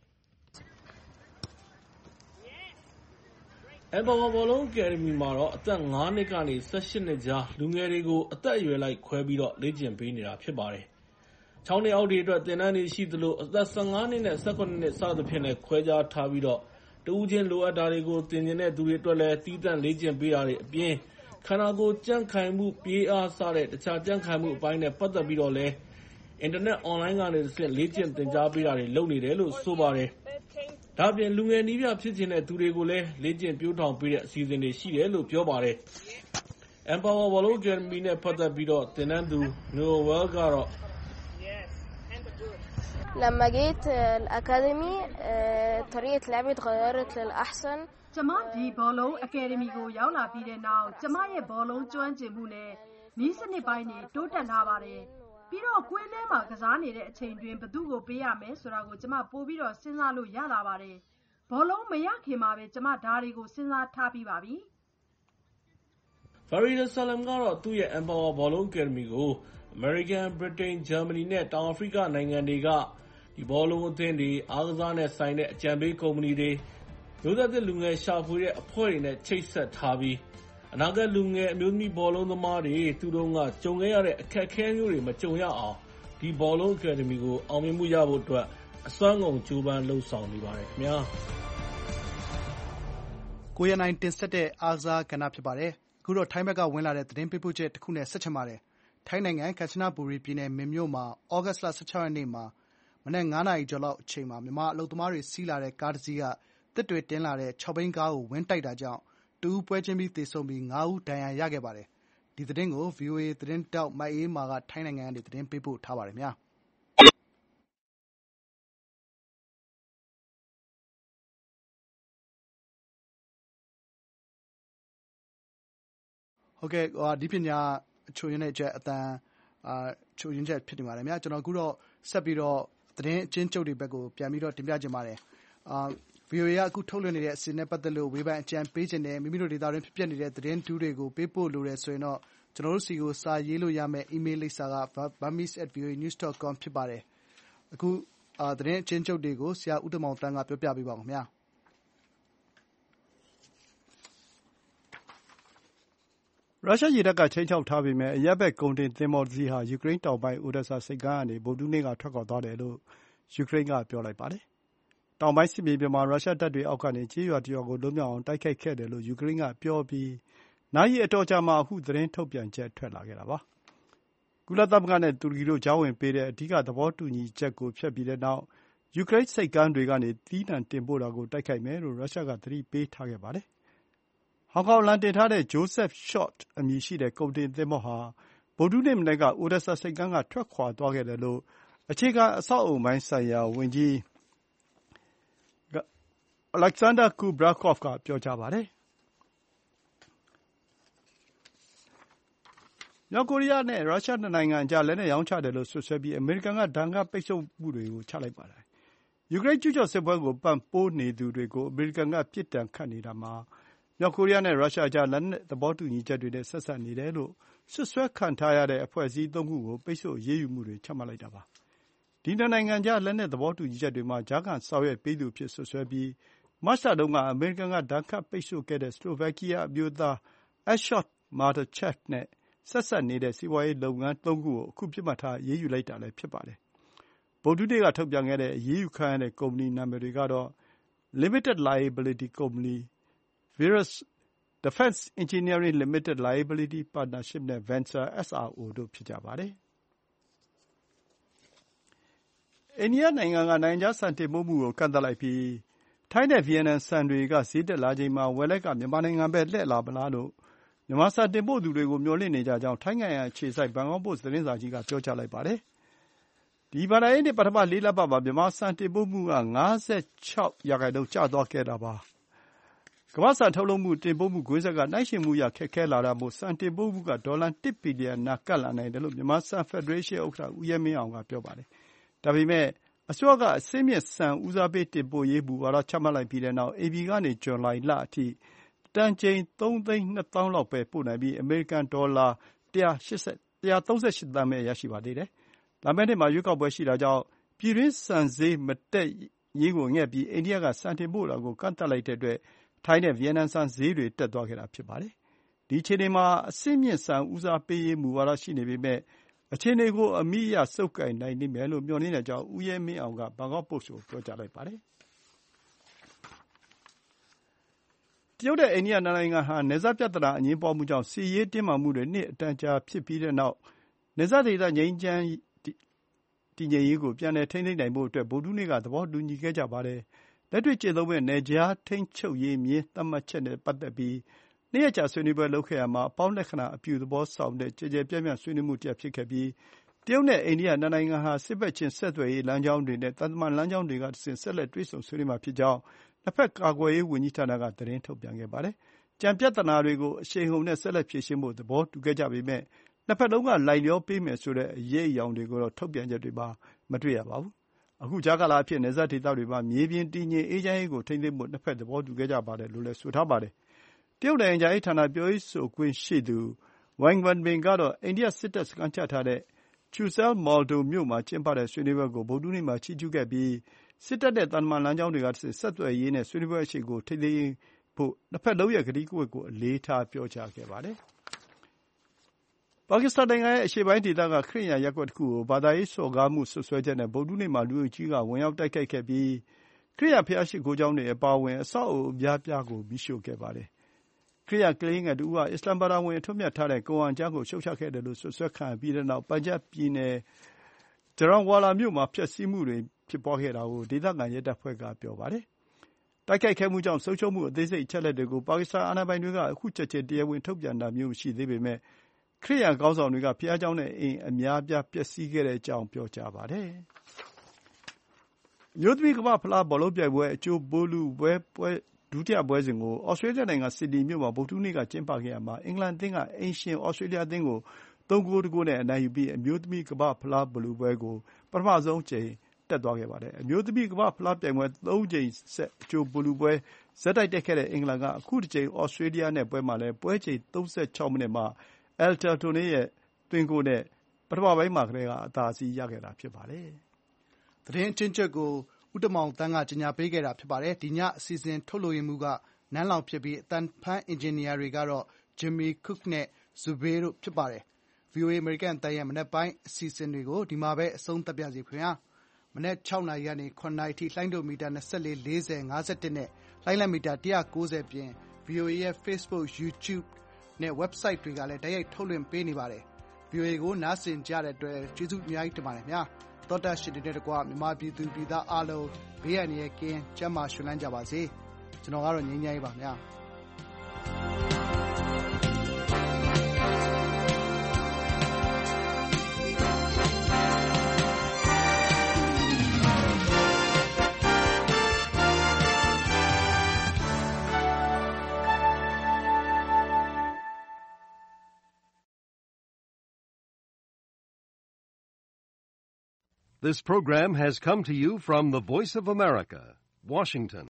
။ Empower ဘောလုံးအကယ်ဒမီမှာတော့အသက်5နှစ်ကနေ18နှစ်ကြားလူငယ်တွေကိုအသက်အရွယ်လိုက်ခွဲပြီးတော့လေ့ကျင့်ပေးနေတာဖြစ်ပါတယ်။6နှစ်အောက်တွေအတွက်သင်တန်းတွေရှိသလိုအသက်15နှစ်နဲ့18နှစ်စသဖြင့်လည်းခွဲခြားထားပြီးတော့တဦးချင်းလိုအပ်တာတွေကိုသင်ကျင်တဲ့သူတွေအတွက်လည်းတီးသန့်လေ့ကျင့်ပေးတာတွေအပြင်ခန္ဓာကိုယ်ကြံ့ခိုင်မှုပြေးအားစတဲ့တခြားကြံ့ခိုင်မှုအပိုင်းနဲ့ပတ်သက်ပြီးတော့လည်းအင်တာနက်အွန်လိုင်းကနေတစ်ဆင့်လေ့ကျင့်သင်ကြားပေးတာတွေလုပ်နေတယ်လို့ဆိုပါတယ်။ဒါ့အပြင်လူငယ်နည်းပြဖြစ်ချင်တဲ့သူတွေကိုလည်းလေ့ကျင့်ပျိုးထောင်ပေးတဲ့အစီအစဉ်တွေရှိတယ်လို့ပြောပါတယ်။ Empower ဘောလုံးအကယ်ဒမီနဲ့ပတ်သက်ပြီးတော့သင်တန်းသူ Noel ကတော့ لما جيت الأكاديمي طريقة لعبي اتغيرت للأحسن ကျမဒီဘောလုံးအကယ်ဒမီကိုရောက်လာပြီးတဲ့နောက်ကျမရဲ့ဘောလုံးကျွမ်းကျင်မှုနဲ့နည်းစနစ်ပိုင်းတွေတိုးတက်လာပါတယ်။ပြီးတော့ကွင်းထဲမှာကစားနေတဲ့အချိန်တွင်ဘယ်သူ့ကိုပေးရမယ်ဆိုတာကိုကျမပို့ပြီးတော့စဉ်းစားလို့ရလာပါတယ်။ဘောလုံးမရခင်မှာပဲကျမဒါတွေကိုစဉ်းစားထားပြီးပါပြီ။ Farida Salam ကတော့သူ့ရဲ့ Empower ဘောလုံးအကယ်ဒမီကို American, Britain, Germany နဲ့တောင်အာဖရိကနိုင်ငံတွေကဒီဘောလုံးအသင်းတွေအားကစားနဲ့ဆိုင်တဲ့အကြံပေးကုမ္ပဏီတွေမျိုးဆက်သစ်လူငယ်ရှာဖွေတဲ့အဖွဲ့တွေနဲ့ချိတ်ဆက်ထားပြီးအနာဂတ်လူငယ်အမျိုးသမီးဘောလုံးသမားတွေသူတို့ကကြုံခဲ့ရတဲ့အခက်အခဲမျိုးတွေမကြုံရအောင်ဒီဘောလုံးအကယ်ဒမီကိုအောင်မြင်မှုရဖို့အတွက်အစွမ်းကုန်ကြိုးပမ်းလှုံ့ဆော်နေပါတယ်ခင်ဗျာ။ကိုရနိုင်တင်ဆက်တဲ့အားကစားကဏ္ဍဖြစ်ပါတယ်။အခုတော့ထိုင်းဘက်ကဝင်လာတဲ့သတင်းပေးပို့ချက်တစ်ခုနဲ့ဆက်ချင်ပါတယ်။ထိုင်းနိုင်ငံကမ်ချနဘူရီပြည်နယ်မင်းမြို့မှာဩဂတ်လ16ရက်နေ့မှာမနက်9နာရီကျော်လောက်အချိန်မှာမြန်မာအလုပ်သမားတွေစီးလာတဲ့ကားတစ်စီးကတစ်တွေတင်းလာတဲ့6ဘီးကားကိုဝင်တိုက်တာကြောင့်တဦးပွဲချင်းပြီးသေဆုံးပြီး9ဦးဒဏ်ရာရခဲ့ပါတယ်။ဒီသတင်းကို VOA သတင်းထောက်မအေးမာကထိုင်းနိုင်ငံကနေသတင်းပေးပို့ထားပါတယ်။ဒီပညာချိုရင်းတဲ့အချက်အတန်ချိုရင်းချက်ဖြစ်နေပါတယ်။ကျွန်တော်အခုတော့ဆက်ပြီးတော့သတင်းအချင်းချုပ်တွေဘက်ကိုပြန်ပြီးတော့တင်ပြချင်ပါတယ်။ VOA ကအခုထုတ်လွှင့်နေတဲ့အစီအစဉ်နဲ့ပတ်သက်လို့ဝေဖန်အကြံပေးချင်တယ်မိမိတို့ဒေသတွင်းဖြစ်ပျက်နေတဲ့သတင်းတူးတွေကိုပေးပို့လိုတယ်ဆိုရင်တော့ကျွန်တော်တို့စီကိုစာရေးလို့ရမယ့်အီးမေးလ်လိပ်စာက burmese@voanews.com ဖြစ်ပါတယ်။အခုသတင်းအချင်းချုပ်တွေကိုဆရာဦးတင်မောင်သန်းကပြောပြပေးပါဦးခင်ဗျာ။ရုရှားရေတပ်ကခြိမ်းခြောက်ထားပေမယ့်အရပ်ဘက်ကုန်တင်သင်္ဘောတစ်စီးဟာယူကရိန်းတောင်ပိုင်းအိုဒက်ဆာဆိပ်ကမ်းကနေဗုဒ္ဓဟူးနေ့ကထွက်ခွာသွားတယ်လို့ယူကရိန်းကပြောလိုက်ပါတယ်။တောင်ပိုင်းစစ်မြေပြင်မှာရုရှားတပ်တွေအောက်ကနေကျေးရွာတစ်ရွာကိုလွတ်မြောက်အောင်တိုက်ခိုက်ခဲ့တယ်လို့ယူကရိန်းကပြောပြီးနာရီအတော်ကြာမှအခုသတင်းထုတ်ပြန်ချက်ထွက်လာခဲ့တာပါ။ကုလသမဂ္ဂနဲ့တူရကီတို့ကြားဝင်ပေးတဲ့အဓိကသဘောတူညီချက်ကိုဖျက်ပြီးတဲ့နောက်ယူကရိန်းဆိပ်ကမ်းတွေကနေသီးနှံတင်ပို့တာကိုတိုက်ခိုက်မယ်လို့ရုရှားကသတိပေးထားခဲ့ပါတယ်။ဟောင်ကောင်လမ်းတင်ထားတဲ့ Joseph Short အမည်ရှိတဲ့ကုန်တင်သင်္ဘောဟာဗုဒ္ဓဟူးနေ့မနက်ကအိုဒက်ဆာဆိပ်ကမ်းကထွက်ခွာသွားခဲ့တယ်လို့အခြေခံအဆောက်အအုံပိုင်းဆိုင်ရာဝန်ကြီး Alexander Kubrakov ကပြောကြားပါတယ်။မြောက်ကိုရီးယားနဲ့ရုရှားနှစ်နိုင်ငံအကြားလက်နက်ရောင်းချတယ်လို့စွပ်စွဲပြီးအမေရိကန်ကဒဏ်ခတ်ပိတ်ဆို့မှုတွေကိုချလိုက်ပါတယ်။ယူကရိန်းကျူးကျော်စစ်ပွဲကိုပံ့ပိုးနေသူတွေကိုအမေရိကန်ကပြစ်ဒဏ်ခတ်နေတာမှာမြောက်ကိုရီးယားနဲ့ရုရှားကြားလက်နက်သဘောတူညီချက်တွေနဲ့ဆက်စပ်နေတယ်လို့စွပ်စွဲခံထားရတဲ့အဖွဲ့အစည်း၃ခုကိုပိတ်ဆို့အရေးယူမှုတွေချမှတ်လိုက်တာပါ။ဒီနှစ်နိုင်ငံကြားလက်နက်သဘောတူညီချက်တွေမှာကြားခံဆောင်ရွက်ပေးသူအဖြစ်စွပ်စွဲပြီးမတ်လတုန်းကအမေရိကန်ကဒဏ်ခတ်ပိတ်ဆို့ခဲ့တဲ့စလိုဗက်ကီးယားအမျိုးသား Ashot Matichak နဲ့ဆက်စပ်နေတဲ့စီးပွားရေးလုပ်ငန်းသုံးခုကိုအခုပစ်မှတ်ထားအရေးယူလိုက်တာလည်းဖြစ်ပါတယ်။ဗုဒ္ဓဟူးနေ့ကထုတ်ပြန်ခဲ့တဲ့အရေးယူခံရတဲ့ကုမ္ပဏီနာမည်တွေကတော့ Limited Liability Company, Virus Defense Engineering Limited Liability Partnership နဲ့ Venture SRO တို့ဖြစ်ကြပါတယ်။အိန္ဒိယနိုင်ငံကနိုင်ငံခြားဆန်တင်ပို့မှုကိုကန့်သတ်လိုက်ပြီးထိုင်းနဲ့ဗီယက်နမ်ဆန်တွေကဈေးတက်လာချိန်မှာဝယ်လိုက်ကမြန်မာနိုင်ငံဘက်လှည့်လာမလားလို့မြန်မာဆန်တင်ပို့သူတွေကိုမျှော်လင့်နေကြကြောင်းထိုင်းနိုင်ငံအခြေစိုက်ဘန်ကောက်ပို့စ်သတင်းစာကြီးကပြောကြားလိုက်ပါတယ်။ဒီဘဏ္ဍာရေးနှစ်ပထမ4 လပတ်မှာမြန်မာဆန်တင်ပို့မှုက56%ကျသွားခဲ့တာပါ။ကမ္ဘာ့ဆန်ထုတ်လုပ်မှုတင်ပို့မှုကွင်းဆက်ကနှိုင်းယှဉ်မှုအရခက်ခဲလာတာမို့ဆန်တင်ပို့မှုကဒေါ်လာ1 ဘီလီယံနားကပ်လာနိုင်တယ်လို့မြန်မာဆန်ဖက်ဒရေးရှင်းဥက္ကဋ္ဌဦးရဲမင်းအောင်ကပြောပါတယ်။ဒါပေမဲ့အစိုးရကအဆင့်မြင့်ဆန်ဦးစားပေးတင်ပို့ရေးမူဝါဒချမှတ်လိုက်ပြီးတဲ့နောက်ဧပြီကနေဇွန်လအထိတန်ချိန်3,200,000 လောက်ပဲပို့နိုင်ပြီးအမေရိကန်ဒေါ်လာ138 သန်းပဲရရှိပါသေးတယ်။လာမယ့်နှစ်မှာရွေးကောက်ပွဲရှိတာကြောင့်ပြည်တွင်းဆန်ဈေးမတက်ရေးကိုငဲ့ပြီးအိန္ဒိယကဆန်တင်ပို့တာကိုကန့်သတ်လိုက်တဲ့အတွက်ထိုင်းနဲ့ဗီယက်နမ်ဆန်ဈေးတွေတက်သွားခဲ့တာဖြစ်ပါတယ်။ဒီအခြေအနေမှာအဆင့်မြင့်ဆန်ဦးစားပေးရေးမူဝါဒရှိနေပေမဲ့အခြေအနေကိုအမိအရဆုပ်ကိုင်နိုင်လိမ့်မယ်လို့မျှော်လင့်တဲ့အကြောင်းဦးရဲမင်းအောင်ကဘန်ကောက်ပို့စ်ကိုပြောကြားလိုက်ပါတယ်။တရုတ်နဲ့အိန္ဒိယနှစ်နိုင်ငံဟာနယ်စပ်ပြဿနာအငြင်းပွားမှုကြောင့်စစ်ရေးတင်းမာမှုတွေနှစ်အတန်ကြာဖြစ်ပြီးတဲ့နောက်နယ်စပ်ဒေသငြိမ်းချမ်းတည်ငြိမ်ရေးကိုပြန်လည်ထိန်းသိမ်းနိုင်ဖို့အတွက်ဗုဒ္ဓဟူးနေ့ကသဘောတူညီခဲ့ကြပါတယ်။လက်တွေ့ကျင့်သုံးမယ့်နယ်ခြားထိန်းချုပ်ရေးမျဉ်းသတ်မှတ်ချက်နဲ့ပတ်သက်ပြီး2 ရက်ကြာဆွေးနွေးပွဲလုပ်ခဲ့ရာမှာအပေါင်းလက္ခဏာအပြုသဘောဆောင်တဲ့ကျယ်ကျယ်ပြန့်ပြန့်ဆွေးနွေးမှုတစ်ရပ်ဖြစ်ခဲ့ပြီးတရုတ်နဲ့အိန္ဒိယနှစ်နိုင်ငံဟာစစ်ဘက်ချင်းဆက်သွယ်ရေးလမ်းကြောင်းတွေနဲ့သံတမန်လမ်းကြောင်းတွေကတဆင့်ဆက်လက်တွေ့ဆုံဆွေးနွေးမှာဖြစ်ကြောင်းနှစ်ဘက်ကာကွယ်ရေးဝန်ကြီးဌာနကသတင်းထုတ်ပြန်ခဲ့ပါတယ်။ကျန်ပြဿနာတွေကိုအရှိန်အဟုန်နဲ့ဆက်လက်ဖြေရှင်းဖို့သဘောတူခဲ့ကြပေမဲ့နှစ်ဘက်လုံးကလိုက်လျောပေးမယ်ဆိုတဲ့အရေးအယောင်တွေကိုတော့ထုတ်ပြန်ချက်တွေမှာမတွေ့ရပါဘူး။အခုကြားကာလအဖြစ်နယ်စပ်ဒေသတွေမှာမြေပြင်တည်ငြိမ်အေးချမ်းရေးကိုထိန်းသိမ်းဖို့နှစ်ဘက်သဘောတူခဲ့ကြပါတယ်လို့လည်းဆိုထားပါတယ်။တရုတ်နိုင်ငံခြားရေးဌာနပြောရေးဆိုခွင့်ရှိသူ Wang Wenbin ကတော့အိန္ဒိယစစ်တပ်စခန်းချထားတဲ့ Chusel Moldo မြို့မှာကျင်းပတဲ့ဆွေးနွေးပွဲကိုဗုဒ္ဓဟူးနေ့မှာချီးကျူးခဲ့ပြီးစစ်တပ်နဲ့သံတမန်လမ်းကြောင်းတွေကတဆင့်ဆက်သွယ်ရေးနဲ့ဆွေးနွေးပွဲအရှိန်ကိုထိန်းသိမ်းဖို့နှစ်ဘက်လုံးရဲ့ကတိကဝတ်ကိုအလေးထားပြောကြားခဲ့ပါတယ်။ပါကစ္စတန်နိုင်ငံရဲ့အရှေ့ပိုင်းဒေသကခရစ်ယာန်ရပ်ကွက်တစ်ခုကိုဘာသာရေးစော်ကားမှုစွပ်စွဲချက်နဲ့ဗုဒ္ဓဟူးနေ့မှာလူအုပ်ကြီးကဝင်ရောက်တိုက်ခိုက်ခဲ့ပြီးခရစ်ယာန်ဘုရားရှိခိုးကျောင်းတွေအပါအဝင်အဆောက်အအုံအများအပြားကိုမီးရှို့ခဲ့ပါတယ်။ခရစ်ယာန်ကလေးငယ်တစ်ဦးကအစ္စလာမ်ဘာသာဝင်အထွတ်အမြတ်ထားတဲ့ကုရ်အာန်ကျမ်းကိုရှုတ်ချခဲ့တယ်လို့စွပ်စွဲခံရပြီးတဲ့နောက်ပန်ဂျပ်ပြည်နယ်ဂျရန်ဝါလာမြို့မှာဖျက်ဆီးမှုတွေဖြစ်ပွားခဲ့တာကိုဒေသခံရဲတပ်ဖွဲ့ကပြောပါတယ်။တိုက်ခိုက်ခဲ့မှုကြောင့်ဆုံးရှုံးမှုအသေးစိတ်အချက်အလက်တွေကိုပါကစ္စတန်အာဏာပိုင်တွေကအခုချက်ချင်းတရားဝင်ထုတ်ပြန်တာမျိုးမရှိသေးပေမဲ့ခရစ်ယာန်ခေါင်းဆောင်တွေကဘုရားကျောင်းနဲ့အိမ်အများအပြားပျက်စီးခဲ့တဲ့အကြောင်းပြောကြားပါတယ်။အမျိုးသမီးကမ္ဘာ့ဖလားဘောလုံးပြိုင်ပွဲအကြိုဗိုလ်လုပွဲဒုတိယပွဲစဉ်ကိုဩစတြေးလျနိုင်ငံဆစ်ဒနီမြို့မှာဗုဒ္ဓဟူးနေ့ကကျင်းပခဲ့ရာမှာအင်္ဂလန်အသင်းကအိမ်ရှင်ဩစတြေးလျအသင်းကို3-1 နဲ့အနိုင်ယူပြီးအမျိုးသမီးကမ္ဘာ့ဖလားဘောလုံးပွဲကိုပထမဆုံးအကြိမ်တက်သွားခဲ့ပါတယ်။အမျိုးသမီးကမ္ဘာ့ဖလားပြိုင်ပွဲ3 ကြိမ်ဆက်အကြိုဗိုလ်လုပွဲဆက်တိုက်တက်ခဲ့တဲ့အင်္ဂလန်ကအခုတစ်ကြိမ်ဩစတြေးလျနဲ့ပွဲမှာလည်းပွဲချိန်36မိနစ်မှာAlter Toney ရဲ့သွင်းဂိုးနဲ့ပထမပိုင်းမှာကတည်းကအသာစီးရခဲ့တာဖြစ်ပါတယ်။သတင်းအချင်းချုပ်ကိုဦးတမောင်သန်းကကြီးညာပေးခဲ့တာဖြစ်ပါတယ်။ဒီညအစီအစဉ်ထုတ်လွှင့်မှုကနန်းလောင်ဖြစ်ပြီးအတန်ဖန်အင်ဂျင်နီယာတွေကတော့ Jimmy Cook နဲ့ Zubair တို့ဖြစ်ပါတယ်။ VOA အမေရိကန်အသံရဲ့မနက်ပိုင်းအစီအစဉ်တွေကိုဒီမှာပဲအဆုံးသတ်ပါရစေခင်ဗျာ။မနက်6နာရီကနေ9နာရီထိလှိုင်းဒိုမီတာ24 40 51နဲ့လှိုင်းလက်မီတာ190ပြင် VOA ရဲ့ Facebook, YouTube နဲ့ website တွေကလည်းတိုက်ရိုက်ထုတ်လွှင့်ပေးနေပါတယ်။ VOA ကိုနားဆင်ကြတဲ့အတွက်ကျေးဇူးအများကြီးတင်ပါတယ်ခင်ဗျာ။သောတာရှင်တွေနဲ့တကွမြန်မာပြည်သူပြည်သားအားလုံးဘေးအန္တရာယ်ကင်းကျန်းမာရွှင်လန်းကြပါစေ။ကျွန်တော်ကတော့ငြိမ်းချမ်းရေးပါခင်ဗျာ။ This program has come to you from the Voice of America, Washington.